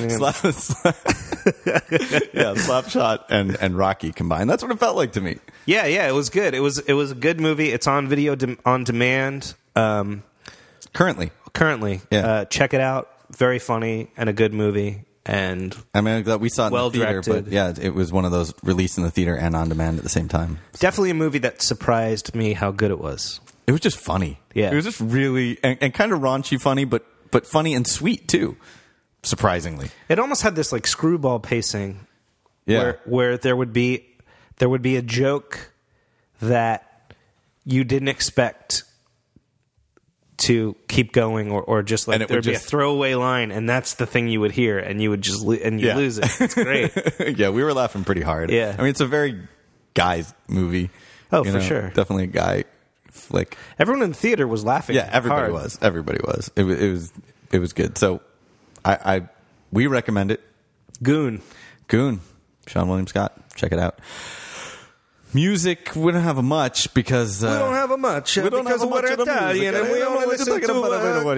Yeah, Slapshot and Rocky combined. That's what it felt like to me. Yeah, it was good. It was a good movie. It's on video on demand. Currently, Yeah. Check it out. Very funny and a good movie. And I mean, we saw it well in the theater, directed. but yeah, it was one of those released in the theater and on demand at the same time. definitely a movie that surprised me how good it was. It was just funny. Yeah. It was just really and kind of raunchy funny, but funny and sweet too. Surprisingly, It almost had this like screwball pacing. yeah. Where there would be a joke that you didn't expect to keep going, or just like And it there'd would be just- a throwaway line, and that's the thing you would hear, and you would just Yeah. lose it. It's great. Yeah, we were laughing pretty hard. Yeah. I mean, it's a very guy's movie. Oh, you for know, sure. definitely a guy flick. Everyone in the theater was laughing. Yeah, everybody hard. was. Everybody was. It was good. So, we recommend it. Goon. Sean William Scott. Check it out. Music, we don't have much because We don't have a much we don't because have a we're much of the Italian, music. and we I don't know only what you're listen talking about. I don't know what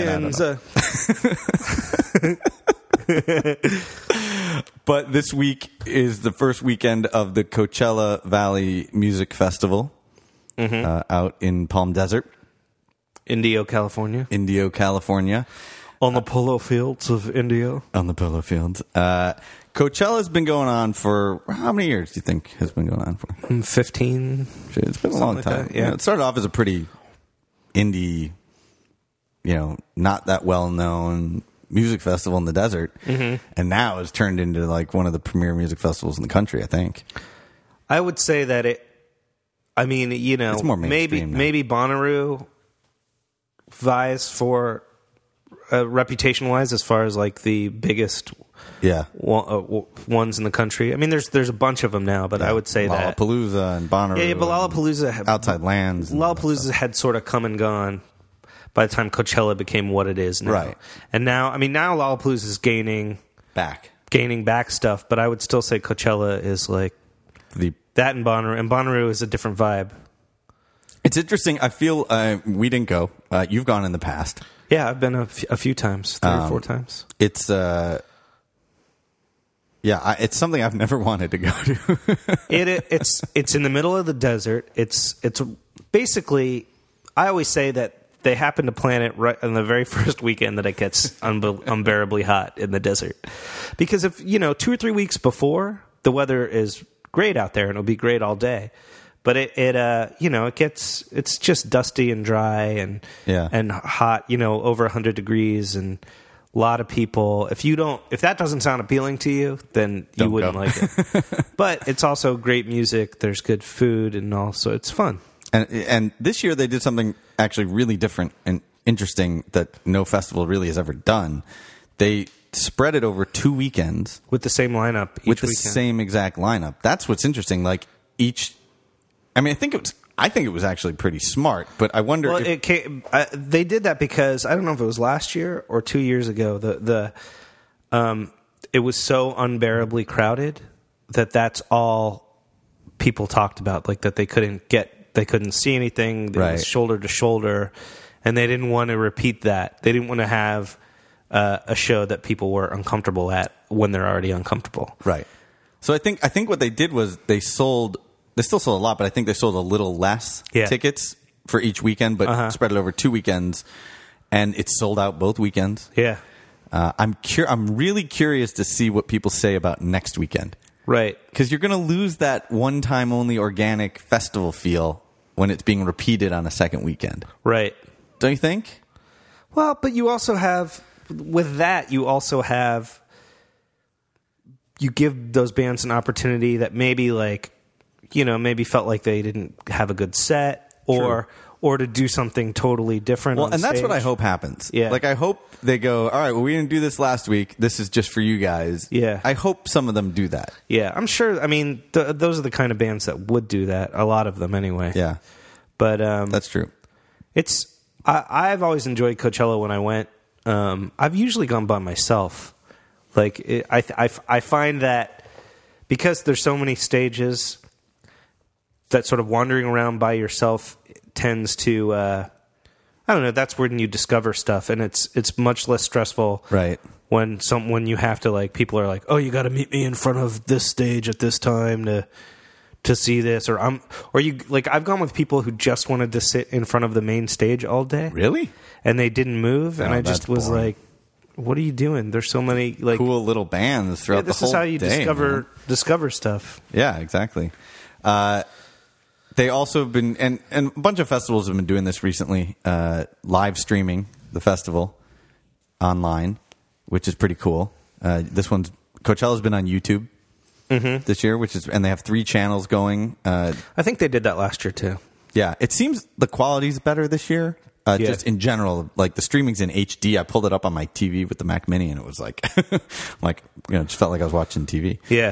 to he's Koreans. But this week is the first weekend of the Coachella Valley Music Festival out in Palm Desert, Indio, California. Indio, California. On the polo fields of Indio. On the polo fields. Coachella's been going on for how many years do you think has been going on for? 15. It's been a long like time. that, yeah. It started off as a pretty indie, not that well known music festival in the desert, and now it's turned into like one of the premier music festivals in the country. I think. I would say that it. I mean, It's more mainstream now. maybe Bonnaroo vies for reputation-wise as far as like the biggest ones in the country. I mean, there's a bunch of them now, but I would say that Lollapalooza and Bonnaroo. Yeah, but Lollapalooza Outside Lands. Lollapalooza had sort of come and gone by the time Coachella became what it is now. Right. And now Lollapalooza is gaining back stuff, but I would still say Coachella is like that and Bonnaroo is a different vibe. It's interesting. I feel we didn't go. You've gone in the past. Yeah, I've been a few times, 3 or 4 times. It's it's something I've never wanted to go to. It's in the middle of the desert. It's basically, I always say that they happen to plan it right on the very first weekend that it gets unbearably hot in the desert. Because if 2 or 3 weeks before, the weather is great out there and it'll be great all day. But it's just dusty and dry and hot, over 100 degrees and a lot of people. If that doesn't sound appealing to you, then you wouldn't like it. But it's also great music. There's good food and also it's fun. And this year they did something actually really different and interesting that no festival really has ever done. They spread it over 2 weekends with the same lineup each with the weekend. same exact lineup. That's what's interesting. Like I think it was actually pretty smart, but I wonder. Well, they did that because I don't know if it was last year or 2 years ago. It was so unbearably crowded that's all people talked about. Like that they couldn't see anything. It was shoulder to shoulder, and they didn't want to repeat that. They didn't want to have a show that people were uncomfortable at when they're already uncomfortable. Right. So I think what they did was they still sold a lot, but I think they sold a little less tickets for each weekend, but spread it over 2 weekends, and it sold out both weekends. Yeah. I'm really curious to see what people say about next weekend. Right. Because you're going to lose that one-time only organic festival feel when it's being repeated on a second weekend. Right. Don't you think? Well, but you also have, with that, you give those bands an opportunity that maybe maybe felt like they didn't have a good set or to do something totally different. Well, on and that's stage. what I hope happens. Yeah. Like I hope they go, all right, well, we didn't do this last week. This is just for you guys. Yeah. I hope some of them do that. Yeah, I'm sure. I mean, those are the kind of bands that would do that. A lot of them anyway. Yeah. But that's true. I've always enjoyed Coachella when I went. I've usually gone by myself. Like I find that because there's so many stages, that sort of wandering around by yourself tends to I don't know, that's when you discover stuff, and it's much less stressful. Right. When you have to people are like, "Oh, you got to meet me in front of this stage at this time to see this," I've gone with people who just wanted to sit in front of the main stage all day. Really? And they didn't move, and I just was boring. like, "What are you doing? There's so many cool little bands throughout the whole day. This is how you discover stuff." Yeah, exactly. They also have been, and a bunch of festivals have been doing this recently, live streaming the festival online, which is pretty cool. Coachella's been on YouTube this year, and they have 3 channels going. I think they did that last year too. Yeah, it seems the quality's better this year. Just in general, like the streaming's in HD. I pulled it up on my TV with the Mac Mini, and it was like, it just felt like I was watching TV. Yeah.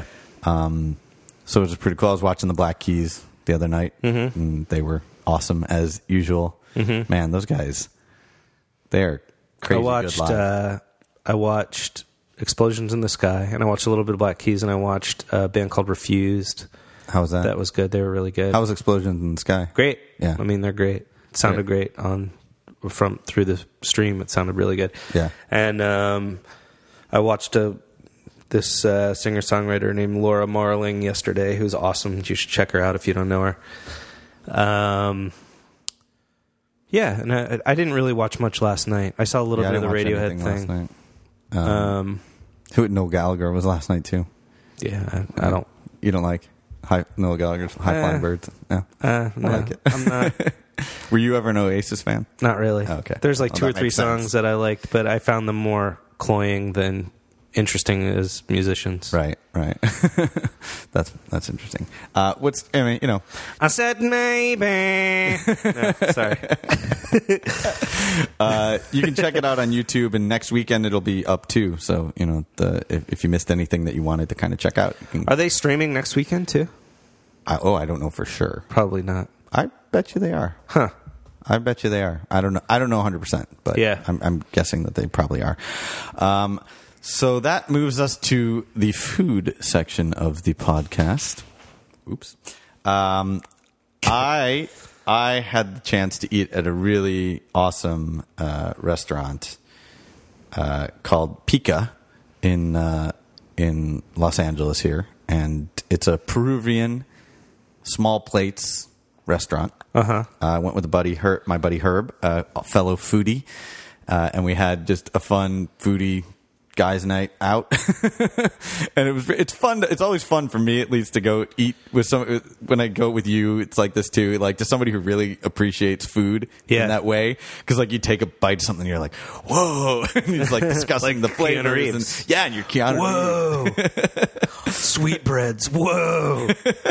So it was pretty cool. I was watching the Black Keys the other night, and they were awesome as usual. Man, those guys, they're crazy good live. I watched Explosions in the Sky, and I watched a little bit of Black Keys, and I watched a band called Refused. How was that? That was good. They were really good. How was Explosions in the Sky? Great. Yeah. I mean, they're great. It sounded great through the stream. It sounded really good. Yeah. And I watched this singer-songwriter named Laura Marling yesterday, who's awesome. You should check her out if you don't know her. Yeah, and I didn't really watch much last night. I saw a little bit of the Radiohead thing. Last night. Noel Gallagher was last night too. Yeah, I don't. You don't like Noel Gallagher's High Flying Birds? No, no, I like it. I'm not. Were you ever an Oasis fan? Not really. Okay. There's 2 or 3 makes sense. songs that I liked, but I found them more cloying than interesting as musicians. Right. That's interesting. I said maybe. No, sorry. You can check it out on YouTube, and next weekend it'll be up too. So if you missed anything that you wanted to kind of check out, you can. Are they streaming next weekend too? I don't know for sure. Probably not. I bet you they are. Huh. I bet you they are. I don't know 100%, but yeah. I'm guessing that they probably are. So that moves us to the food section of the podcast. Oops. I had the chance to eat at a really awesome restaurant called Pica in Los Angeles here, and it's a Peruvian small plates restaurant. I went with my buddy Herb, a fellow foodie, and we had just a fun foodie guys' night out. And it's fun. It's always fun for me, at least, to go eat with when I go with you. It's like this too, like to somebody who really appreciates food in that way. Because like you take a bite of something, and you're like, whoa, and he's like discussing the flavors, and you're Keanu Reeves. Sweetbreads, whoa.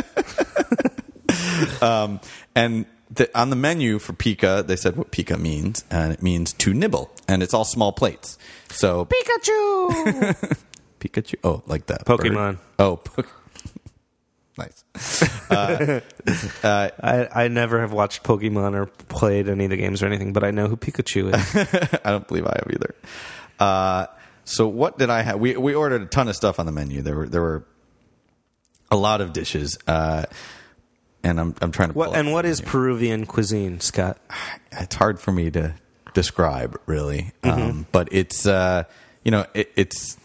And on the menu for Pica, they said what Pica means, and it means to nibble, and it's all small plates. So Pikachu, Pikachu. Oh, like that Pokemon. Bird. Oh, nice. I never have watched Pokemon or played any of the games or anything, but I know who Pikachu is. I don't believe I have either. So what did I have? We ordered a ton of stuff on the menu. There were a lot of dishes. And I'm trying to. What is Peruvian cuisine, Scott? It's hard for me to describe, really. But it's it's.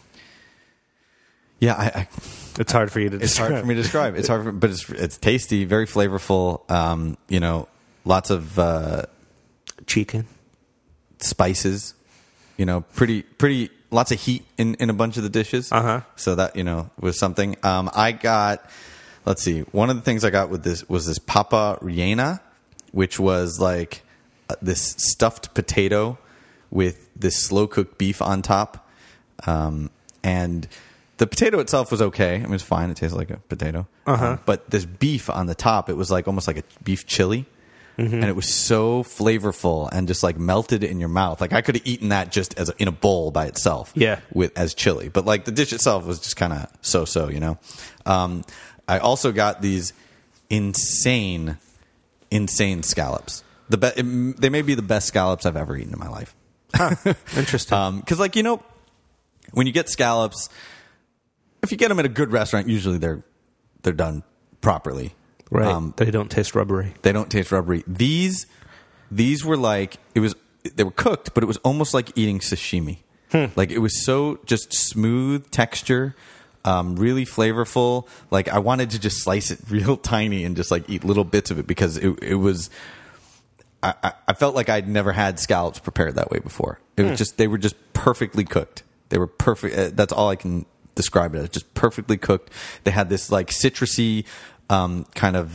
Yeah, it's hard for you to describe. It's hard for me to describe. It's hard, but it's tasty, very flavorful. Lots of chicken, spices. Pretty lots of heat in a bunch of the dishes. So that was something. I got. Let's see. One of the things I got with this was this papa rellena, which was like this stuffed potato with this slow cooked beef on top. And the potato itself was okay. I mean, it's fine. It tastes like a potato. But this beef on the top, it was like almost like a beef chili. And it was so flavorful and just like melted in your mouth. Like I could have eaten that just in a bowl by itself. Yeah. As chili. But like the dish itself was just kind of so. I also got these insane scallops. They may be the best scallops I've ever eaten in my life. Interesting. Because when you get scallops, if you get them at a good restaurant, usually they're done properly. Right. They don't taste rubbery. These were like they were cooked, but it was almost like eating sashimi. Like it was so just smooth texture. Really flavorful. Like I wanted to just slice it real tiny and just like eat little bits of it because it was. I felt like I'd never had scallops prepared that way before. It was they were just perfectly cooked. They were perfect. That's all I can describe it as. Just perfectly cooked. They had this like citrusy kind of.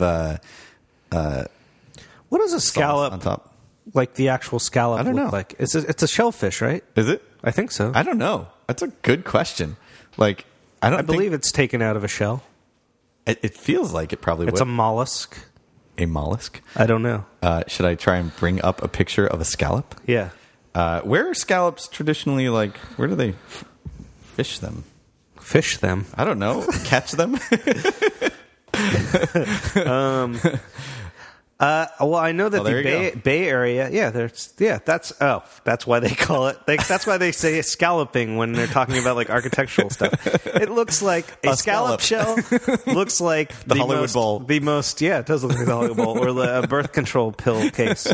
What is a scallop on top? Like the actual scallop? I don't know. Like it's a shellfish, right? Is it? I think so. I don't know. That's a good question. Like. I believe it's taken out of a shell. It feels like it probably It's would. a mollusk. A mollusk? I don't know. Should I try and bring up a picture of a scallop? Yeah. Where are scallops traditionally, like, where do they fish them? Fish them? I don't know. Catch them? Well, I know that there the Bay Area, that's why they call it. That's why they say scalloping when they're talking about like architectural stuff. It looks like a scallop shell. Looks like the Hollywood Bowl. The most, it does look like the Hollywood Bowl or the birth control pill case.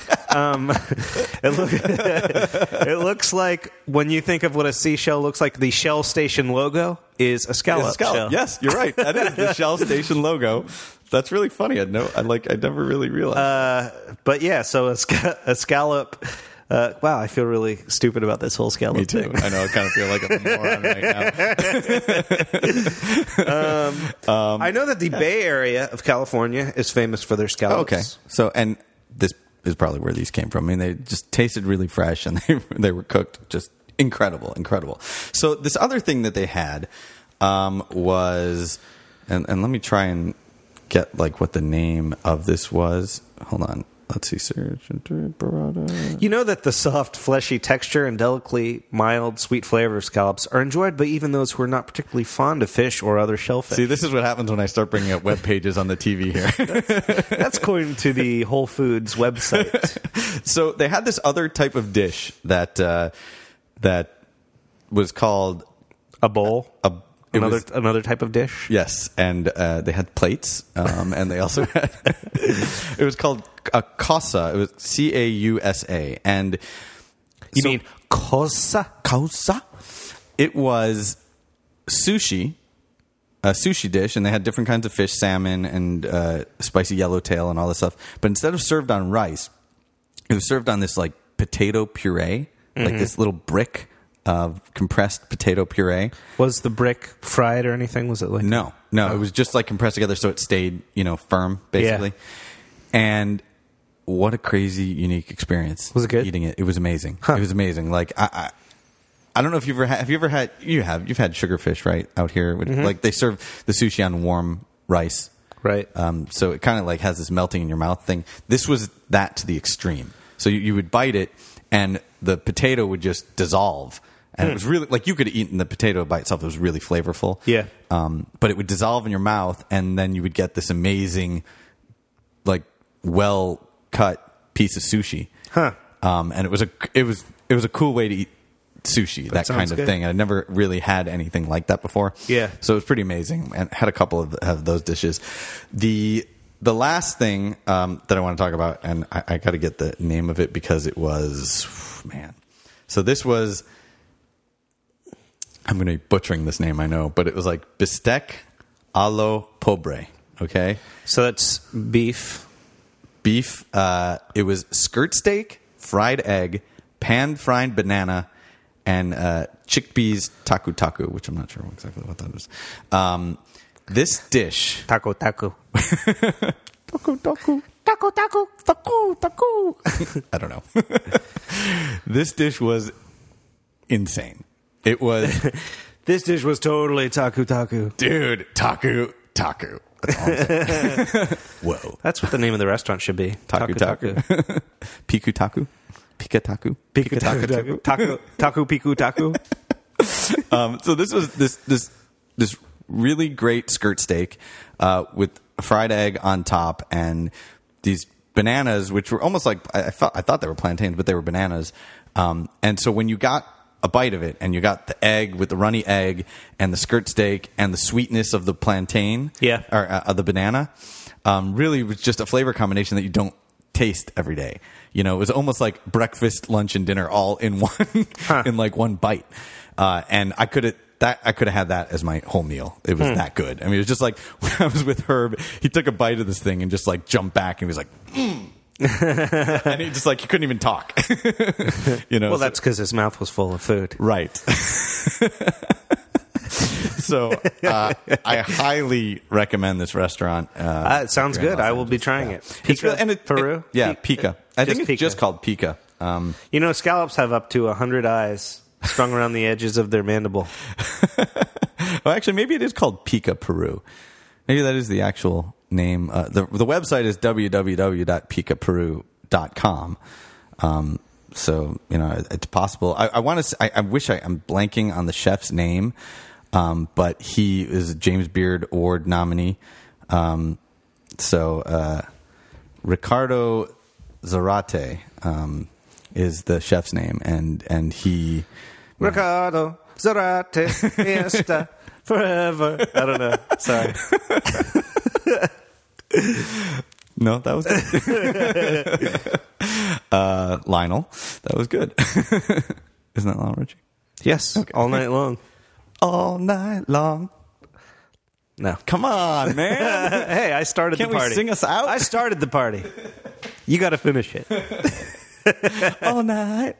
It looks like when you think of what a seashell looks like, the Shell Station logo is a scallop shell. Yes, you're right. That is the Shell Station logo. That's really funny. I never really realized. But yeah, so a scallop. Wow, I feel really stupid about this whole scallop Me too. thing. I know. I kind of feel like a moron right now. I know that the Bay Area of California is famous for their scallops. Okay. So, and this is probably where these came from. I mean, they just tasted really fresh, and they were cooked just Incredible. So this other thing that they had was, and let me try and get like what the name of this was. Hold on. Let's see. You know that the soft, fleshy texture and delicately mild, sweet flavor of scallops are enjoyed by even those who are not particularly fond of fish or other shellfish. See, this is what happens when I start bringing up web pages on the TV here. That's according to the Whole Foods website. So they had this other type of dish that was called A bowl? was- Another type of dish? yes, and they had plates, and they also had it was called a causa. It was Causa, and You mean cosa? causa? It was sushi, a sushi dish, and they had different kinds of fish, salmon, and spicy yellowtail, and all this stuff. But instead of served on rice, it was served on this like potato puree, like this little brick of compressed potato puree. Was the brick fried or anything? Was it like No, it was just like compressed together, so it stayed, firm, basically. Yeah. And what a crazy, unique experience. Was it good? Eating it, it was amazing. Huh. It was amazing. Like I don't know if you've ever had. You've had sugarfish right out here. Like they serve the sushi on warm rice, Right. so it kind of like has this melting in your mouth thing. This was that to the extreme. So you would bite it, and the potato would just dissolve. And it was really like you could have eaten the potato by itself. It was really flavorful. Yeah. But it would dissolve in your mouth, and then you would get this amazing, like well cut piece of sushi. Huh. And it was a cool way to eat sushi, that kind sounds of good. thing. I'd never really had anything like that before. Yeah. So it was pretty amazing, and had a couple of those dishes. The last thing that I want to talk about, and I got to get the name of it because it was, man. So this was, I'm going to be butchering this name, I know, but it was like bistec allo pobre. Okay. So that's beef. Beef. It was skirt steak, fried egg, pan-fried banana, and chickpeas taku, which I'm not sure exactly what that is. This dish. Taco. Taku. I don't know. This dish was insane. It was, This dish was totally taku. dude, taku. That's all I'm saying. Whoa. That's what the name of the restaurant should be. Taku. Piku taku. Pika taku. Piku taku. Taku piku taku. So this was this really great skirt steak with a fried egg on top and these bananas, which were almost like I thought they were plantains, but they were bananas. And so when you got a bite of it and you got the egg with the runny egg and the skirt steak and the sweetness of the plantain, or of the banana, really was just a flavor combination that you don't taste every day. It was almost like breakfast, lunch, and dinner all in one in like one bite. And I could have had that as my whole meal. It was that good. I mean, it was just like when I was with Herb, he took a bite of this thing and just like jumped back and he was like, and he just like, he couldn't even talk. Well, that's because his mouth was full of food. Right. So I highly recommend this restaurant. It sounds good. I will be trying it. Pika, Peru? Pika. I think it's Pika. just called Pika. Scallops have up to 100 eyes strung around the edges of their mandible. Well, actually, maybe it is called Pika Peru. Maybe that is the actual name. The website is www.pikaperu.com. So, it's possible. I want to. I wish I'm blanking on the chef's name, but he is a James Beard Award nominee. Ricardo Zarate is the chef's name, and he. Ricardo Zarate está forever. I don't know. Sorry. No, that was good. Lionel, that was good. Isn't that Lionel Richie? Yes. Okay. All night long. All night long. No. Come on, man. Hey, I started Can't the party. we sing us out? I started the party. You got to finish it. All night.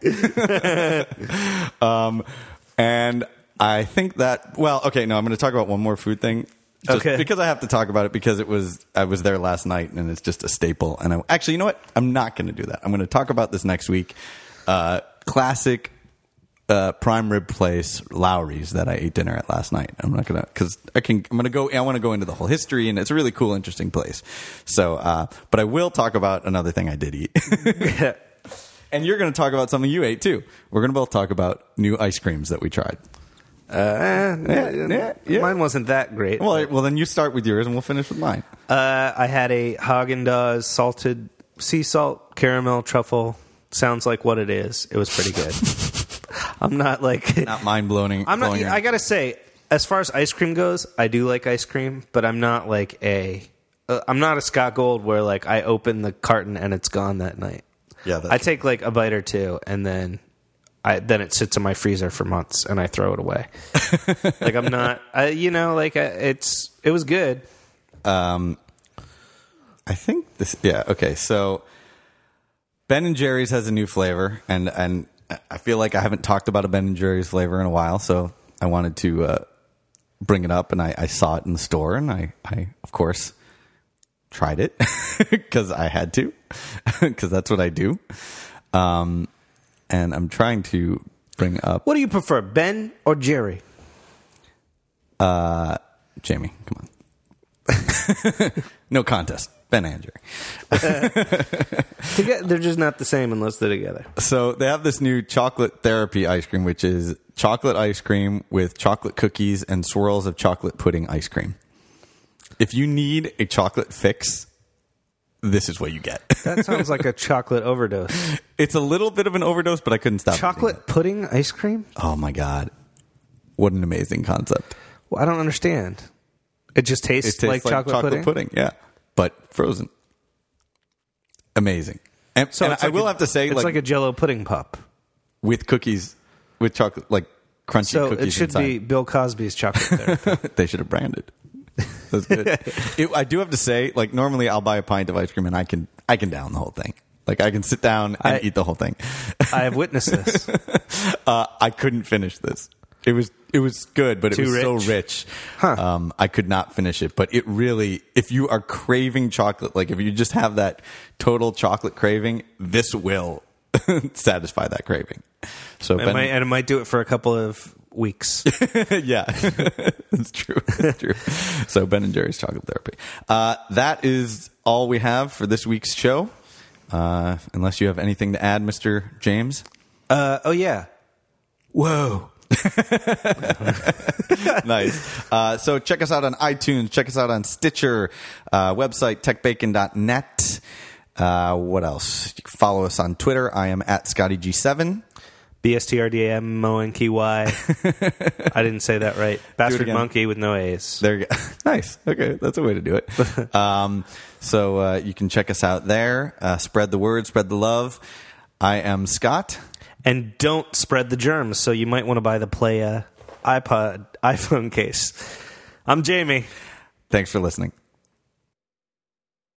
And I think that, well, okay, no, I'm going to talk about one more food thing. Just because I have to talk about it because I was there last night and it's just a staple. And actually, you know what? I'm not going to do that. I'm going to talk about this next week. Classic prime rib place, Lowry's, that I ate dinner at last night. I'm not gonna, because I want to go into the whole history, and it's a really cool, interesting place. So, but I will talk about another thing I did eat. And you're going to talk about something you ate too. We're going to both talk about new ice creams that we tried. Yeah. Mine wasn't that great. Well, then you start with yours, and we'll finish with mine. I had a Haagen-Dazs salted sea salt caramel truffle. Sounds like what it is. It was pretty good. I'm not like not mind blowing. I gotta say, as far as ice cream goes, I do like ice cream, but I'm not like I'm not a Scott Gold where like I open the carton and it's gone that night. Yeah, I take like a bite or two and then it sits in my freezer for months and I throw it away. Like I'm not, it was good. I think this. Yeah. Okay. So Ben & Jerry's has a new flavor, and I feel like I haven't talked about a Ben & Jerry's flavor in a while, so I wanted to bring it up, and I saw it in the store, and I of course tried it because I had to, because that's what I do. And I'm trying to bring up. What do you prefer, Ben or Jerry? Jamie, come on. No contest. Ben and Jerry. They're just not the same unless they're together. So they have this new chocolate therapy ice cream, which is chocolate ice cream with chocolate cookies and swirls of chocolate pudding ice cream. If you need a chocolate fix, this is what you get. That sounds like a chocolate overdose. It's a little bit of an overdose, but I couldn't stop. Chocolate pudding ice cream? Oh my God. What an amazing concept. Well, I don't understand. It just tastes like chocolate pudding? Yeah. But frozen. Amazing. And, so I will have to say, it's like a Jell-O pudding pop. With cookies, with chocolate, like crunchy so cookies. So it should inside. be Bill Cosby's chocolate therapy. They should have branded. That's good. I do have to say, like, normally I'll buy a pint of ice cream and I can down the whole thing. Like, I can sit down and eat the whole thing. I have witnessed this. I couldn't finish this. It was good, but it was so rich. Huh. I could not finish it. But it really, if you are craving chocolate, like if you just have that total chocolate craving, this will satisfy that craving. So it might do it for a couple of weeks. Yeah, that's true. That's true. So Ben & Jerry's chocolate therapy. That is all we have for this week's show. Unless you have anything to add, Mr. James. Oh yeah. Whoa. Nice. So check us out on iTunes. Check us out on Stitcher. Website techbacon.net. What else? You can follow us on Twitter. I am at ScottyG7. BSTRDAMONKY. I didn't say that right. Bastard monkey with no A's. There you go. Nice. Okay, that's a way to do it. So you can check us out there. Spread the word. Spread the love. I am Scott. And don't spread the germs, so you might want to buy the Play iPhone case. I'm Jamie. Thanks for listening.